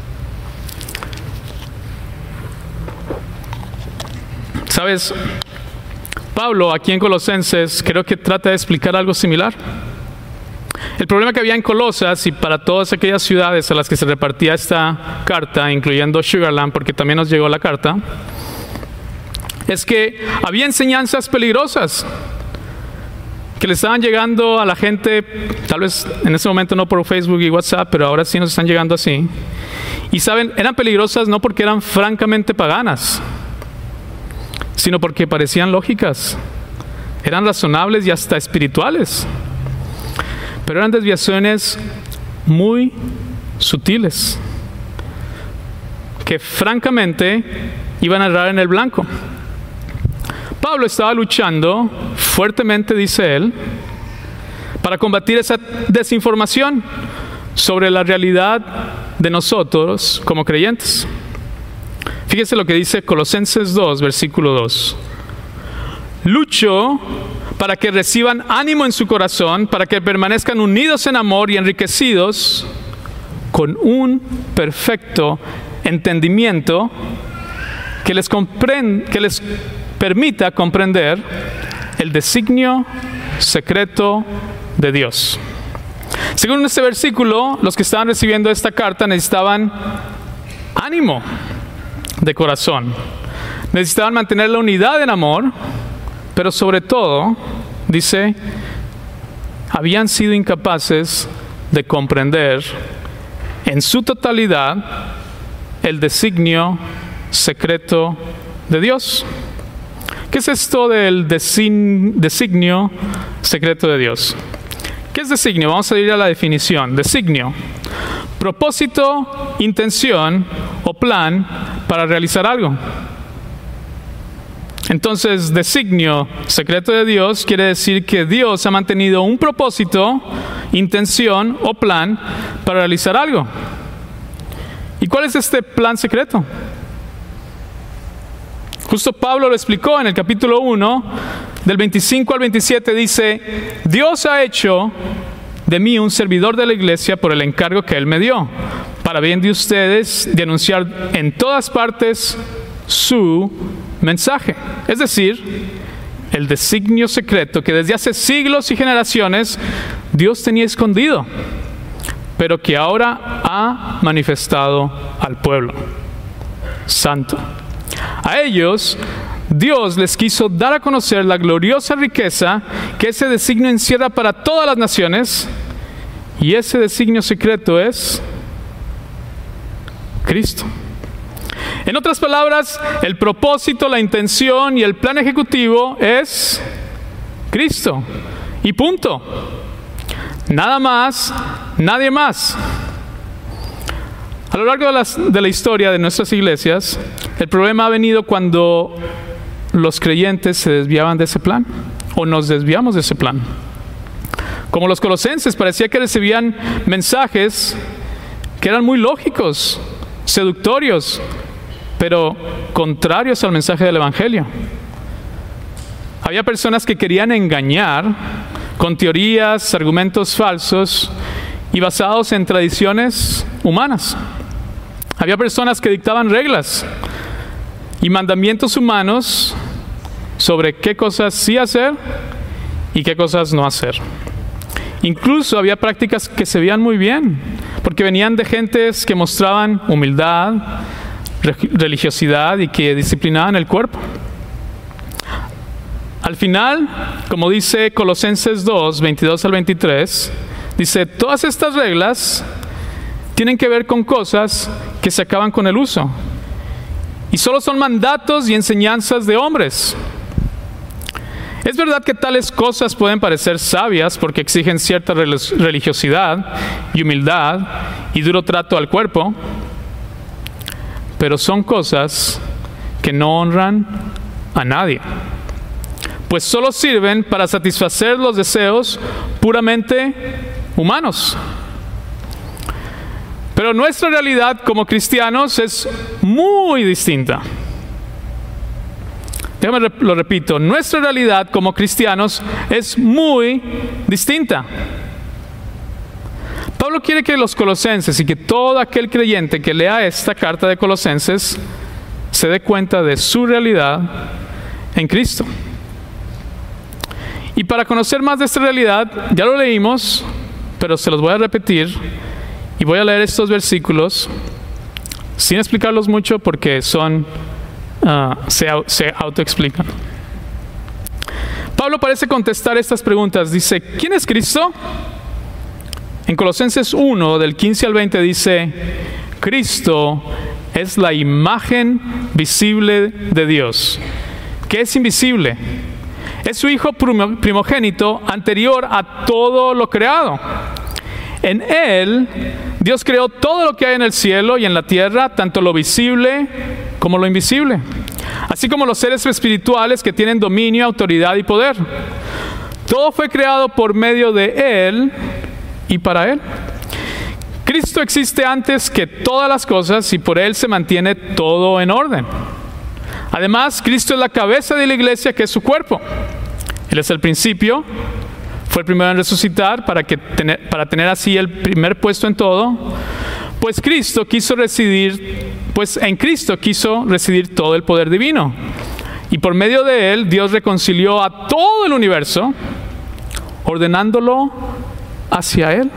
¿Sabes? Pablo, aquí en Colosenses, creo que trata de explicar algo similar. El problema que había en Colosas y para todas aquellas ciudades a las que se repartía esta carta, incluyendo Sugarland, porque también nos llegó la carta, es que había enseñanzas peligrosas que le estaban llegando a la gente, tal vez en ese momento no por Facebook y WhatsApp, pero ahora sí nos están llegando así. Y saben, eran peligrosas no porque eran francamente paganas, sino porque parecían lógicas, eran razonables y hasta espirituales. Pero eran desviaciones muy sutiles, que francamente iban a errar en el blanco. Pablo estaba luchando fuertemente, dice él, para combatir esa desinformación sobre la realidad de nosotros como creyentes. Fíjese lo que dice Colosenses 2, versículo 2. Lucho para que reciban ánimo en su corazón, para que permanezcan unidos en amor y enriquecidos con un perfecto entendimiento que les permita comprender el designio secreto de Dios. Según este versículo, los que estaban recibiendo esta carta necesitaban ánimo de corazón, necesitaban mantener la unidad en amor, pero sobre todo, dice, habían sido incapaces de comprender en su totalidad el designio secreto de Dios. ¿Qué es esto del designio secreto de Dios? ¿Qué es designio? Vamos a ir a la definición. Designio: propósito, intención o plan para realizar algo. Entonces, designio secreto de Dios quiere decir que Dios ha mantenido un propósito, intención o plan para realizar algo. ¿Y cuál es este plan secreto? Justo Pablo lo explicó en el capítulo 1, del 25 al 27, dice: Dios ha hecho de mí un servidor de la iglesia por el encargo que Él me dio, para bien de ustedes, de anunciar en todas partes su mensaje. Es decir, el designio secreto que desde hace siglos y generaciones Dios tenía escondido, pero que ahora ha manifestado al pueblo santo. A ellos, Dios les quiso dar a conocer la gloriosa riqueza que ese designio encierra para todas las naciones, y ese designio secreto es Cristo. En otras palabras, el propósito, la intención y el plan ejecutivo es Cristo. Y punto. Nada más, nadie más. A lo largo de la historia de nuestras iglesias, el problema ha venido cuando los creyentes se desviaban de ese plan, o nos desviamos de ese plan. Como los colosenses, parecía que recibían mensajes que eran muy lógicos, seductorios, pero contrarios al mensaje del Evangelio. Había personas que querían engañar con teorías, argumentos falsos y basados en tradiciones humanas. Había personas que dictaban reglas y mandamientos humanos sobre qué cosas sí hacer y qué cosas no hacer. Incluso había prácticas que se veían muy bien, porque venían de gentes que mostraban humildad, religiosidad y que disciplinaban el cuerpo. Al final, como dice Colosenses 2, 22 al 23, dice: todas estas reglas tienen que ver con cosas que se acaban con el uso, y solo son mandatos y enseñanzas de hombres. Es verdad que tales cosas pueden parecer sabias porque exigen cierta religiosidad y humildad y duro trato al cuerpo, pero son cosas que no honran a nadie, pues solo sirven para satisfacer los deseos puramente humanos. Pero nuestra realidad como cristianos es muy distinta. Déjame lo repito, nuestra realidad como cristianos es muy distinta. Pablo quiere que los colosenses y que todo aquel creyente que lea esta carta de Colosenses se dé cuenta de su realidad en Cristo. Y para conocer más de esta realidad, ya lo leímos, pero se los voy a repetir y voy a leer estos versículos sin explicarlos mucho porque se autoexplican. Pablo parece contestar estas preguntas. Dice: ¿quién es Cristo? En Colosenses 1, del 15 al 20 dice: Cristo es la imagen visible de Dios, que es invisible. Es su Hijo primogénito, anterior a todo lo creado. En Él, Dios creó todo lo que hay en el cielo y en la tierra, tanto lo visible como lo invisible, así como los seres espirituales que tienen dominio, autoridad y poder. Todo fue creado por medio de Él y para Él. Cristo existe antes que todas las cosas y por Él se mantiene todo en orden. Además, Cristo es la cabeza de la iglesia, que es su cuerpo. Él es el principio, fue el primero en resucitar para tener así el primer puesto en todo. Pues en Cristo quiso residir todo el poder divino. Y por medio de Él, Dios reconcilió a todo el universo, ordenándolo hacia Él.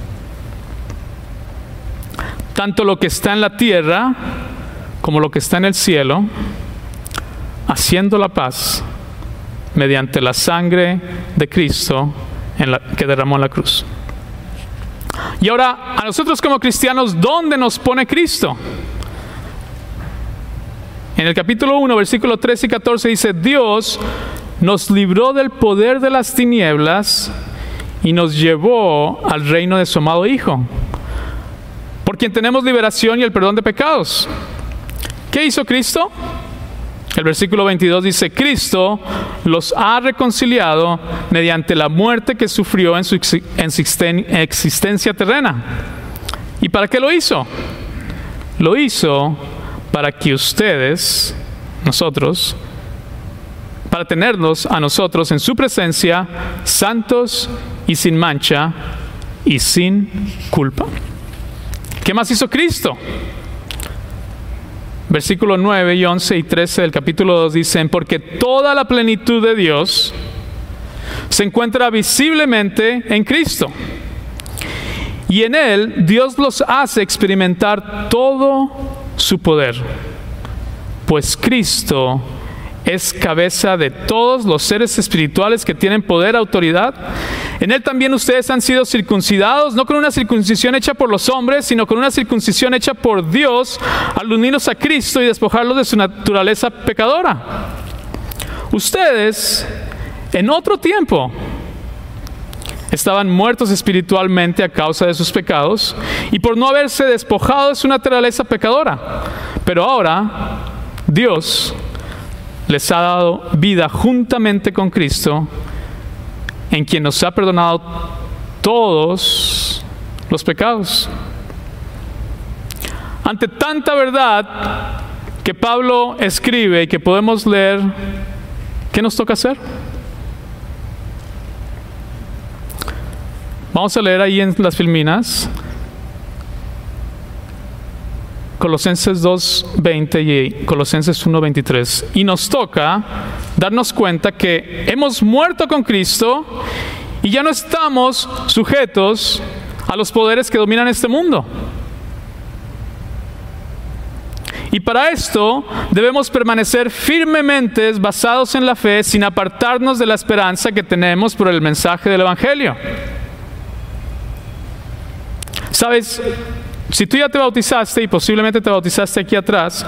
Tanto lo que está en la tierra como lo que está en el cielo, haciendo la paz mediante la sangre de Cristo que derramó en la cruz. Y ahora, a nosotros como cristianos, ¿dónde nos pone Cristo? En el capítulo 1, versículo 13 y 14 dice: Dios nos libró del poder de las tinieblas y nos llevó al reino de su amado Hijo, por quien tenemos liberación y el perdón de pecados. ¿Qué hizo Cristo? El versículo 22 dice: Cristo los ha reconciliado mediante la muerte que sufrió en su existencia terrena. ¿Y para qué lo hizo? Lo hizo para que ustedes, nosotros, para tenernos a nosotros en su presencia, santos y sin mancha y sin culpa. ¿Qué más hizo Cristo? Versículos 9 y 11 y 13 del capítulo 2 dicen: porque toda la plenitud de Dios se encuentra visiblemente en Cristo. Y en Él Dios los hace experimentar todo su poder. Pues Cristo es cabeza de todos los seres espirituales que tienen poder, autoridad. En Él también ustedes han sido circuncidados, no con una circuncisión hecha por los hombres, sino con una circuncisión hecha por Dios, al unirnos a Cristo y despojarlos de su naturaleza pecadora. Ustedes, en otro tiempo, estaban muertos espiritualmente a causa de sus pecados y por no haberse despojado de su naturaleza pecadora. Pero ahora, Dios les ha dado vida juntamente con Cristo, en quien nos ha perdonado todos los pecados. Ante tanta verdad que Pablo escribe y que podemos leer, ¿qué nos toca hacer? Vamos a leer ahí en las filminas Colosenses 2:20 y Colosenses 1:23. Y nos toca darnos cuenta que hemos muerto con Cristo y ya no estamos sujetos a los poderes que dominan este mundo. Y para esto debemos permanecer firmemente basados en la fe, sin apartarnos de la esperanza que tenemos por el mensaje del Evangelio. ¿Sabes? Si tú ya te bautizaste y posiblemente te bautizaste aquí atrás,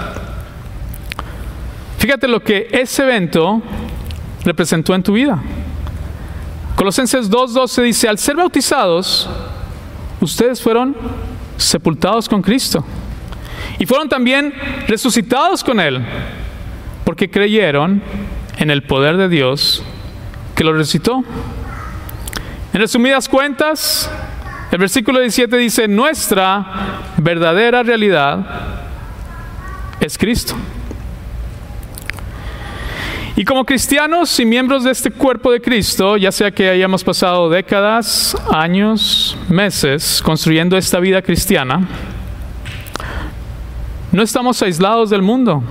fíjate lo que ese evento representó en tu vida. Colosenses 2:12 dice: al ser bautizados, ustedes fueron sepultados con Cristo y fueron también resucitados con Él, porque creyeron en el poder de Dios que los resucitó. En resumidas cuentas, el versículo 17 dice: nuestra verdadera realidad es Cristo. Y como cristianos y miembros de este cuerpo de Cristo, ya sea que hayamos pasado décadas, años, meses construyendo esta vida cristiana, no estamos aislados del mundo.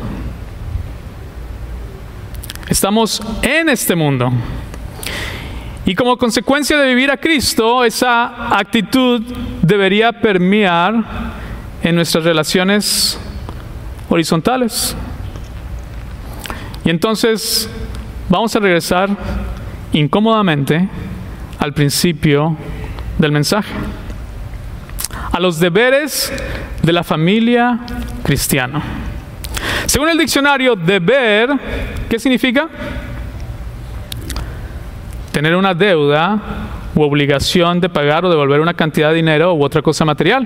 Estamos en este mundo. Y como consecuencia de vivir a Cristo, esa actitud debería permear en nuestras relaciones horizontales. Y entonces vamos a regresar incómodamente al principio del mensaje, a los deberes de la familia cristiana. Según el diccionario, deber, ¿qué significa? Tener una deuda u obligación de pagar o devolver una cantidad de dinero u otra cosa material.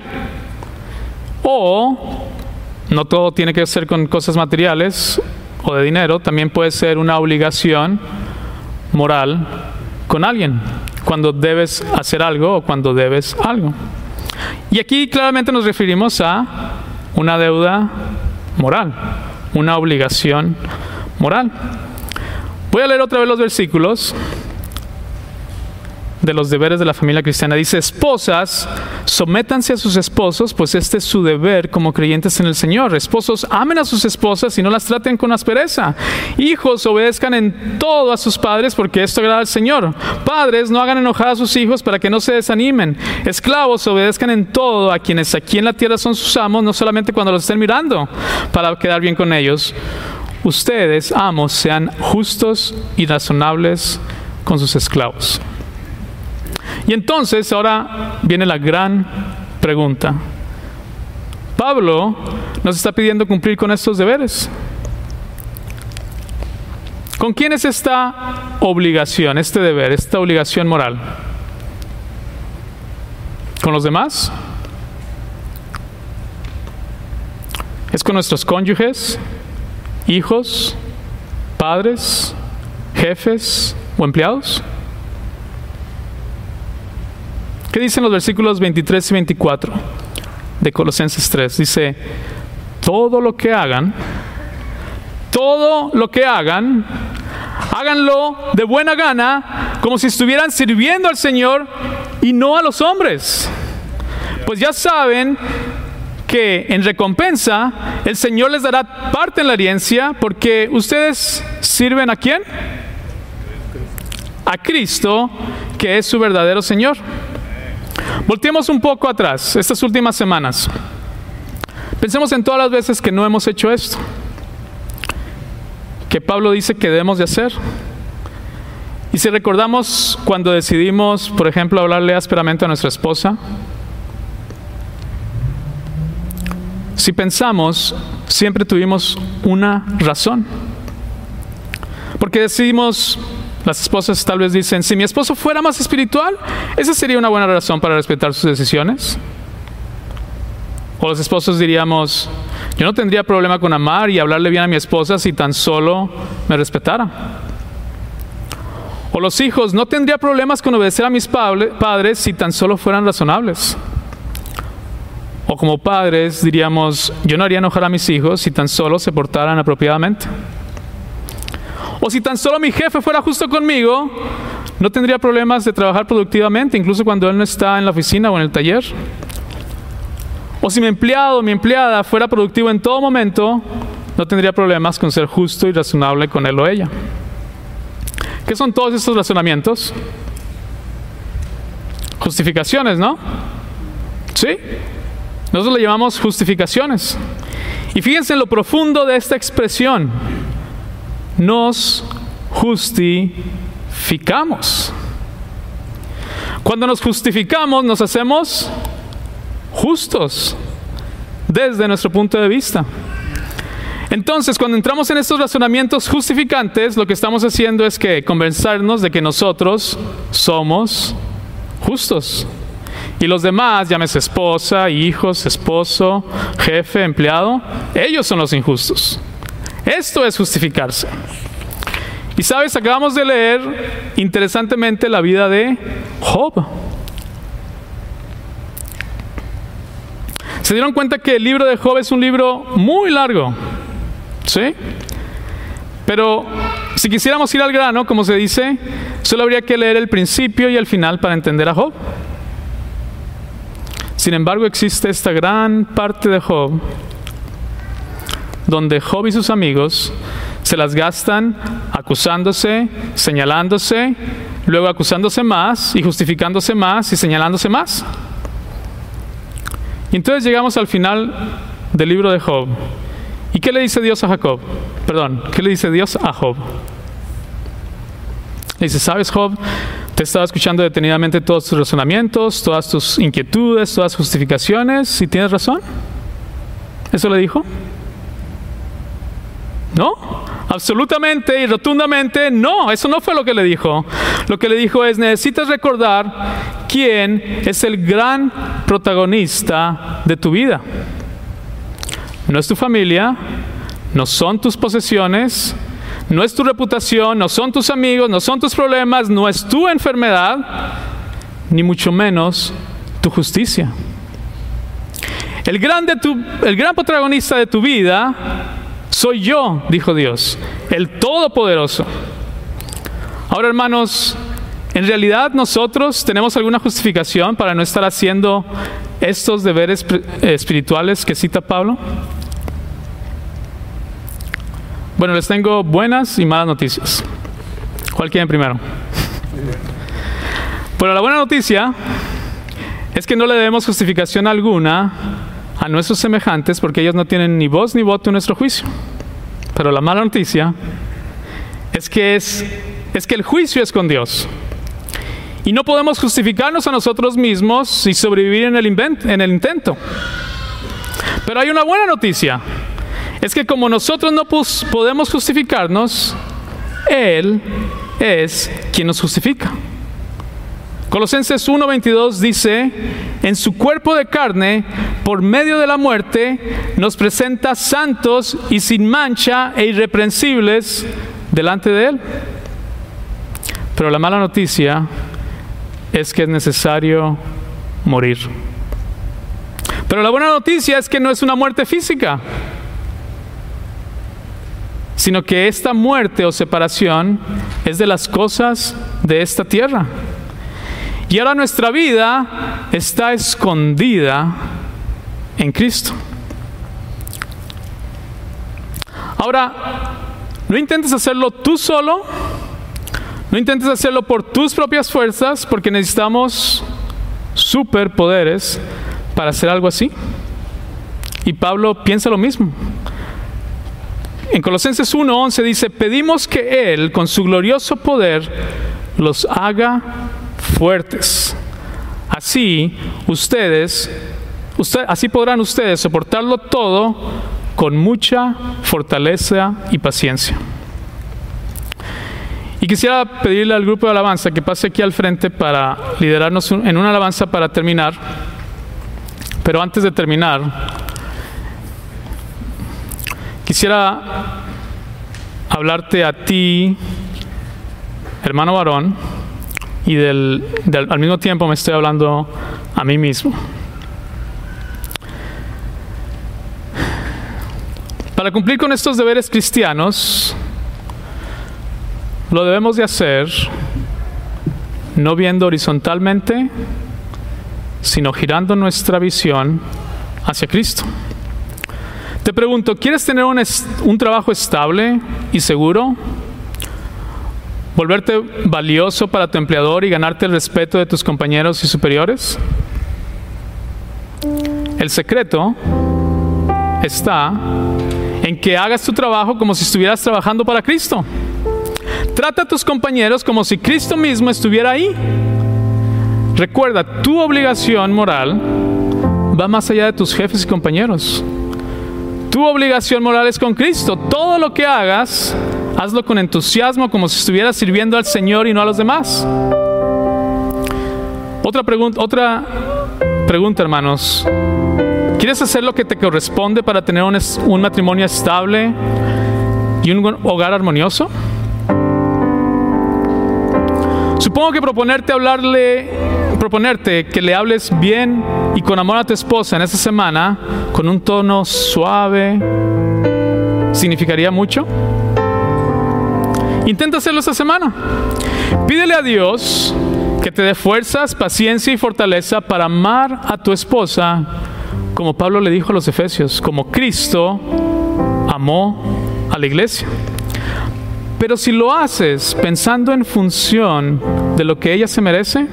O, no todo tiene que ser con cosas materiales o de dinero, también puede ser una obligación moral con alguien, cuando debes hacer algo o cuando debes algo. Y aquí claramente nos referimos a una deuda moral, una obligación moral. Voy a leer otra vez los versículos de los deberes de la familia cristiana. Dice: esposas, sométanse a sus esposos, pues este es su deber como creyentes en el Señor. Esposos, amen a sus esposas y no las traten con aspereza. Hijos, obedezcan en todo a sus padres, porque esto agrada al Señor. Padres, no hagan enojar a sus hijos para que no se desanimen. Esclavos, obedezcan en todo a quienes aquí en la tierra son sus amos, no solamente cuando los estén mirando para quedar bien con ellos. Ustedes, amos, sean justos y razonables con sus esclavos. Y entonces ahora viene la gran pregunta. Pablo nos está pidiendo cumplir con estos deberes. ¿Con quién es esta obligación, este deber, esta obligación moral? ¿Con los demás? ¿Es con nuestros cónyuges, hijos, padres, jefes o empleados? ¿Qué dicen los versículos 23 y 24 de Colosenses 3? Dice, todo lo que hagan, háganlo de buena gana, como si estuvieran sirviendo al Señor y no a los hombres. Pues ya saben que en recompensa el Señor les dará parte en la herencia, porque ustedes sirven ¿a quién? A Cristo, que es su verdadero Señor. Volteemos un poco atrás, estas últimas semanas. Pensemos en todas las veces que no hemos hecho esto, que Pablo dice que debemos de hacer. Y si recordamos cuando decidimos, por ejemplo, hablarle ásperamente a nuestra esposa, si pensamos, siempre tuvimos una razón. Porque decidimos, las esposas tal vez dicen, si mi esposo fuera más espiritual, esa sería una buena razón para respetar sus decisiones. O los esposos diríamos, yo no tendría problema con amar y hablarle bien a mi esposa si tan solo me respetara. O los hijos, no tendría problemas con obedecer a mis padres si tan solo fueran razonables. O como padres diríamos, yo no haría enojar a mis hijos si tan solo se portaran apropiadamente. O si tan solo mi jefe fuera justo conmigo, no tendría problemas de trabajar productivamente, incluso cuando él no está en la oficina o en el taller. O si mi empleado o mi empleada fuera productivo en todo momento, no tendría problemas con ser justo y razonable con él o ella. ¿Qué son todos estos razonamientos? Justificaciones, ¿no? ¿Sí? Nosotros le llamamos justificaciones. Y fíjense en lo profundo de esta expresión. Nos justificamos. Cuando nos justificamos, nos hacemos justos desde nuestro punto de vista. Entonces, cuando entramos en estos razonamientos justificantes, lo que estamos haciendo es que convencernos de que nosotros somos justos. Y los demás, llámese esposa, hijos, esposo, jefe, empleado, ellos son los injustos. Esto es justificarse. Y sabes, acabamos de leer interesantemente la vida de Job. ¿Se dieron cuenta que el libro de Job es un libro muy largo? ¿Sí? Pero si quisiéramos ir al grano, como se dice, solo habría que leer el principio y el final para entender a Job. Sin embargo, existe esta gran parte de Job donde Job y sus amigos se las gastan acusándose, señalándose, luego acusándose más y justificándose más y señalándose más. Y entonces llegamos al final del libro de Job. ¿Y qué le dice Dios a Jacob? Perdón, ¿qué le dice Dios a Job? Le dice, ¿sabes, Job? Te he estado escuchando detenidamente todos tus razonamientos, todas tus inquietudes, todas tus justificaciones, y tienes razón. ¿Eso le dijo? ¿No? Absolutamente y rotundamente no, eso no fue lo que le dijo. Lo que le dijo es, necesitas recordar quién es el gran protagonista de tu vida. No es tu familia, no son tus posesiones, no es tu reputación, no son tus amigos, no son tus problemas, no es tu enfermedad, ni mucho menos tu justicia. El gran protagonista de tu vida soy yo, dijo Dios, el Todopoderoso. Ahora, hermanos, ¿en realidad nosotros tenemos alguna justificación para no estar haciendo estos deberes espirituales que cita Pablo? Bueno, les tengo buenas y malas noticias. ¿Cuál quieren primero? Pero la buena noticia es que no le debemos justificación alguna a nuestros semejantes porque ellos no tienen ni voz ni voto en nuestro juicio. Pero la mala noticia es que el juicio es con Dios. Y no podemos justificarnos a nosotros mismos y sobrevivir en el intento. Pero hay una buena noticia. Es que como nosotros no podemos justificarnos, Él es quien nos justifica. Colosenses 1:22 dice, en su cuerpo de carne, por medio de la muerte, nos presenta santos y sin mancha e irreprensibles delante de Él. Pero la mala noticia es que es necesario morir. Pero la buena noticia es que no es una muerte física, sino que esta muerte o separación es de las cosas de esta tierra. Y ahora nuestra vida está escondida en Cristo. Ahora, no intentes hacerlo tú solo, no intentes hacerlo por tus propias fuerzas, porque necesitamos superpoderes para hacer algo así. Y Pablo piensa lo mismo. En Colosenses 1:11 dice, pedimos que Él, con su glorioso poder, los haga fuertes. Así podrán ustedes soportarlo todo con mucha fortaleza y paciencia. Y quisiera pedirle al grupo de alabanza que pase aquí al frente para liderarnos en una alabanza para terminar. Pero antes de terminar, quisiera hablarte a ti, hermano varón, y al mismo tiempo me estoy hablando a mí mismo. Para cumplir con estos deberes cristianos, lo debemos de hacer no viendo horizontalmente, sino girando nuestra visión hacia Cristo. Te pregunto, ¿quieres tener un trabajo estable y seguro? ¿Volverte valioso para tu empleador y ganarte el respeto de tus compañeros y superiores? El secreto está en que hagas tu trabajo como si estuvieras trabajando para Cristo. Trata a tus compañeros como si Cristo mismo estuviera ahí. Recuerda, tu obligación moral va más allá de tus jefes y compañeros. Tu obligación moral es con Cristo. Todo lo que hagas, hazlo con entusiasmo, como si estuvieras sirviendo al Señor y no a los demás. Otra pregunta, hermanos. ¿Quieres hacer lo que te corresponde para tener un matrimonio estable y un hogar armonioso? Supongo que proponerte que le hables bien y con amor a tu esposa en esta semana, con un tono suave, ¿significaría mucho? Intenta hacerlo esta semana. Pídele a Dios que te dé fuerzas, paciencia y fortaleza para amar a tu esposa, como Pablo le dijo a los Efesios, como Cristo amó a la iglesia. Pero si lo haces pensando en función de lo que ella se merece,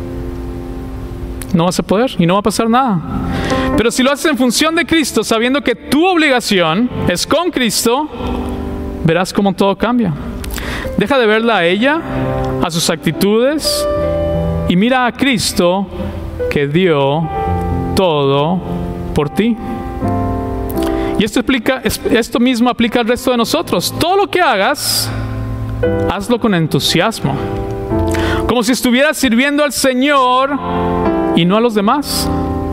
no vas a poder y no va a pasar nada. Pero si lo haces en función de Cristo, sabiendo que tu obligación es con Cristo, verás cómo todo cambia. Deja de verla a ella, a sus actitudes, y mira a Cristo que dio todo por ti. Y esto mismo aplica al resto de nosotros. Todo lo que hagas, hazlo con entusiasmo, como si estuvieras sirviendo al Señor y no a los demás.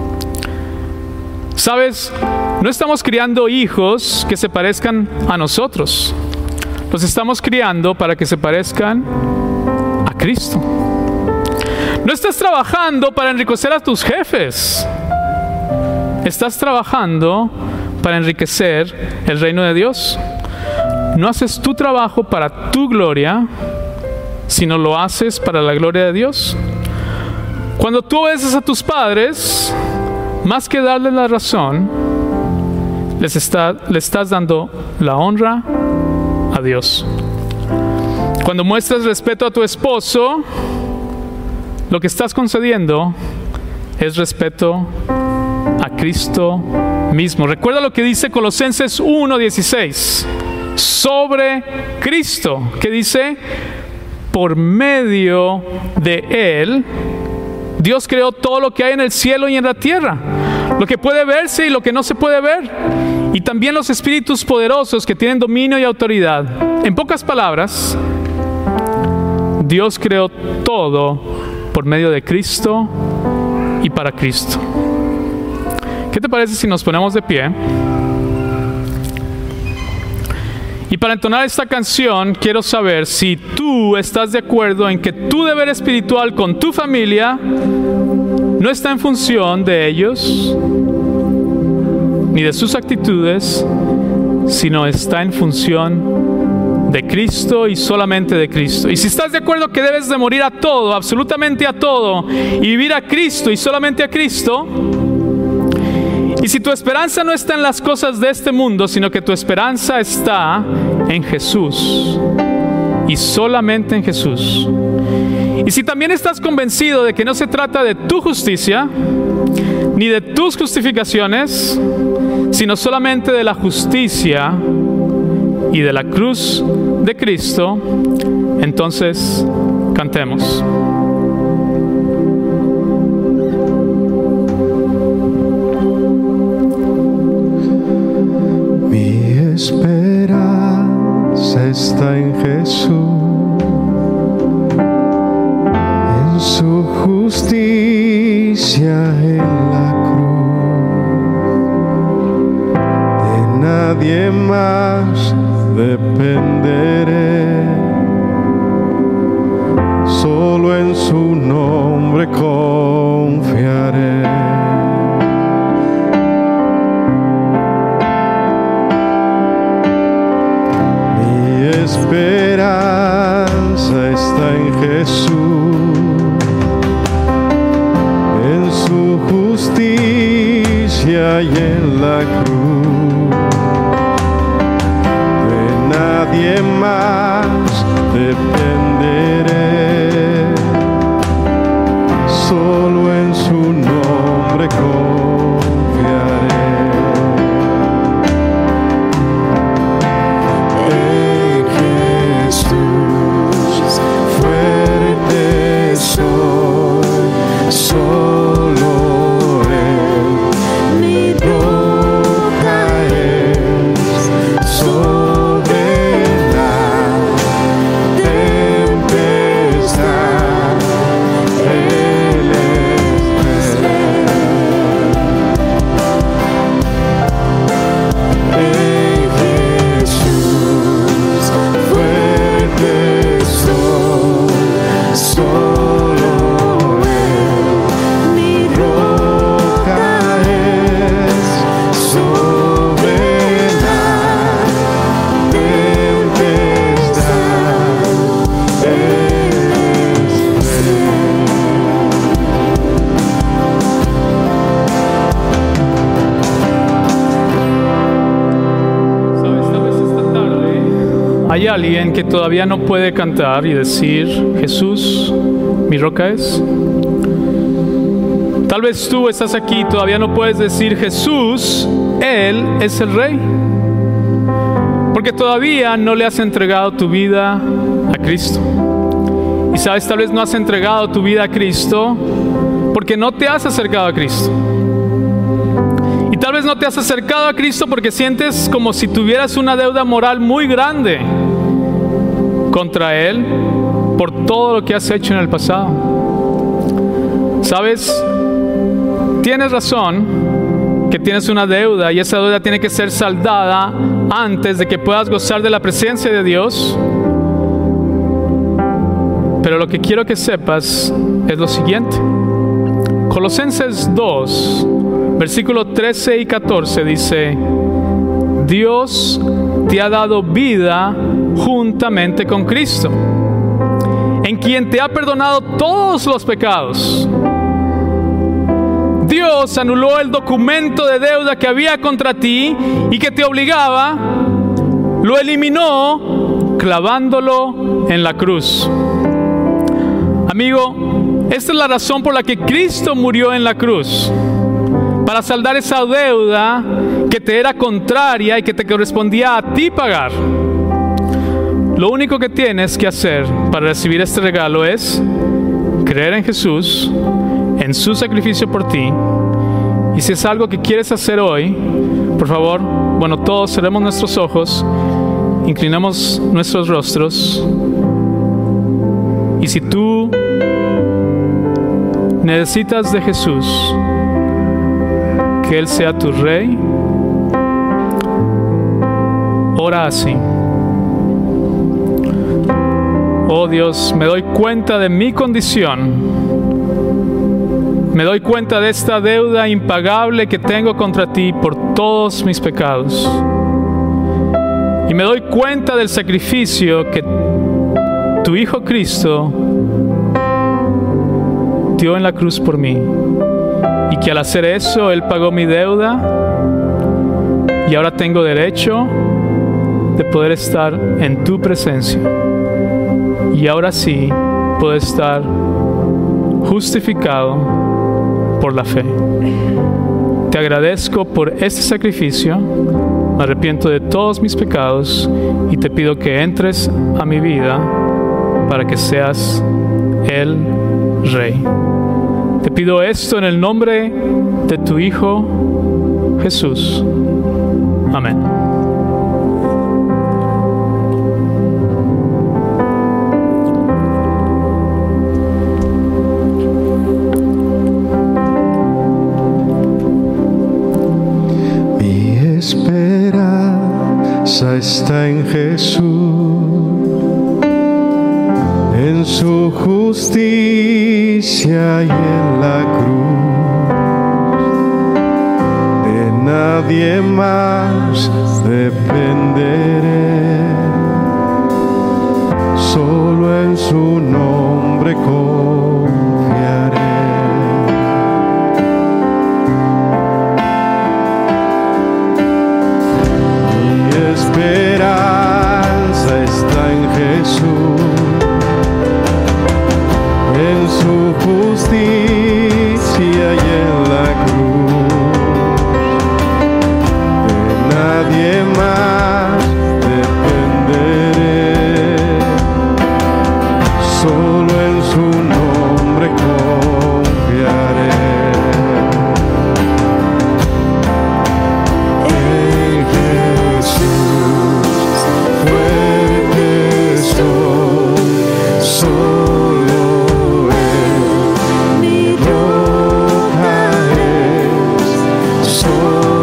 ¿Sabes? No estamos criando hijos que se parezcan a nosotros. Los estamos criando para que se parezcan a Cristo. No estás trabajando para enriquecer a tus jefes. Estás trabajando para enriquecer el reino de Dios. No haces tu trabajo para tu gloria, sino lo haces para la gloria de Dios. Cuando tú obedeces a tus padres, más que darles la razón, le estás dando la honra a Dios. Cuando muestras respeto a tu esposo, lo que estás concediendo es respeto a Cristo mismo. Recuerda lo que dice Colosenses 1:16 sobre Cristo, que dice: por medio de Él Dios creó todo lo que hay en el cielo y en la tierra, lo que puede verse y lo que no se puede ver, y también los espíritus poderosos que tienen dominio y autoridad. En pocas palabras, Dios creó todo por medio de Cristo y para Cristo. ¿Qué te parece si nos ponemos de pie? Y para entonar esta canción, quiero saber si tú estás de acuerdo en que tu deber espiritual con tu familia no está en función de ellos, ni de sus actitudes, sino está en función de Cristo y solamente de Cristo. Y si estás de acuerdo que debes de morir a todo, absolutamente a todo, y vivir a Cristo y solamente a Cristo, y si tu esperanza no está en las cosas de este mundo, sino que tu esperanza está en Jesús y solamente en Jesús, y si también estás convencido de que no se trata de tu justicia ni de tus justificaciones, sino solamente de la justicia y de la cruz de Cristo, entonces cantemos. Esperanza está en Jesús, en su justicia en la cruz. De nadie más dependeré, solo en su nombre confiaré. Esperanza está en Jesús, en su justicia y en la cruz. De nadie más dependeré, solo en su nombre confiaré. Solo Él, mi roca es, sobre la tempestad, Él es en Jesús, fuerte soy, solo ¿hay alguien que todavía no puede cantar y decir, Jesús, mi roca es? Tal vez tú estás aquí y todavía no puedes decir, Jesús, Él es el Rey. Porque todavía no le has entregado tu vida a Cristo. Y sabes, tal vez no has entregado tu vida a Cristo porque no te has acercado a Cristo. Y tal vez no te has acercado a Cristo porque sientes como si tuvieras una deuda moral muy grande contra Él por todo lo que has hecho en el pasado. ¿Sabes? Tienes razón que tienes una deuda y esa deuda tiene que ser saldada antes de que puedas gozar de la presencia de Dios. Pero lo que quiero que sepas es lo siguiente. Colosenses 2, versículos 13 y 14 dice: Dios te ha dado vida juntamente con Cristo, en quien te ha perdonado todos los pecados. Dios anuló el documento de deuda que había contra ti y que te obligaba, lo eliminó clavándolo en la cruz. Amigo, esta es la razón por la que Cristo murió en la cruz, para saldar esa deuda que te era contraria y que te correspondía a ti pagar. Lo único que tienes que hacer para recibir este regalo es creer en Jesús, en su sacrificio por ti, Y si es algo que quieres hacer hoy, por favor, todos cerremos nuestros ojos, inclinamos nuestros rostros. Y si tú necesitas de Jesús, que Él sea tu Rey, ora así. Oh Dios, me doy cuenta de mi condición. Me doy cuenta de esta deuda impagable que tengo contra ti por todos mis pecados. Y me doy cuenta del sacrificio que tu Hijo Cristo dio en la cruz por mí. Y que al hacer eso, Él pagó mi deuda. Y ahora tengo derecho de poder estar en tu presencia. Y ahora sí puedo estar justificado por la fe. Te agradezco por este sacrificio, me arrepiento de todos mis pecados y te pido que entres a mi vida para que seas el Rey. Te pido esto en el nombre de tu Hijo Jesús. Amén. Está en Jesús, en su justicia y en la cruz. De nadie más dependeré, solo en su nombre confiaré. Esperanza está en Jesús, en su justicia y en la cruz. De nadie más dependeré, solo en su nombre confiaré. Solo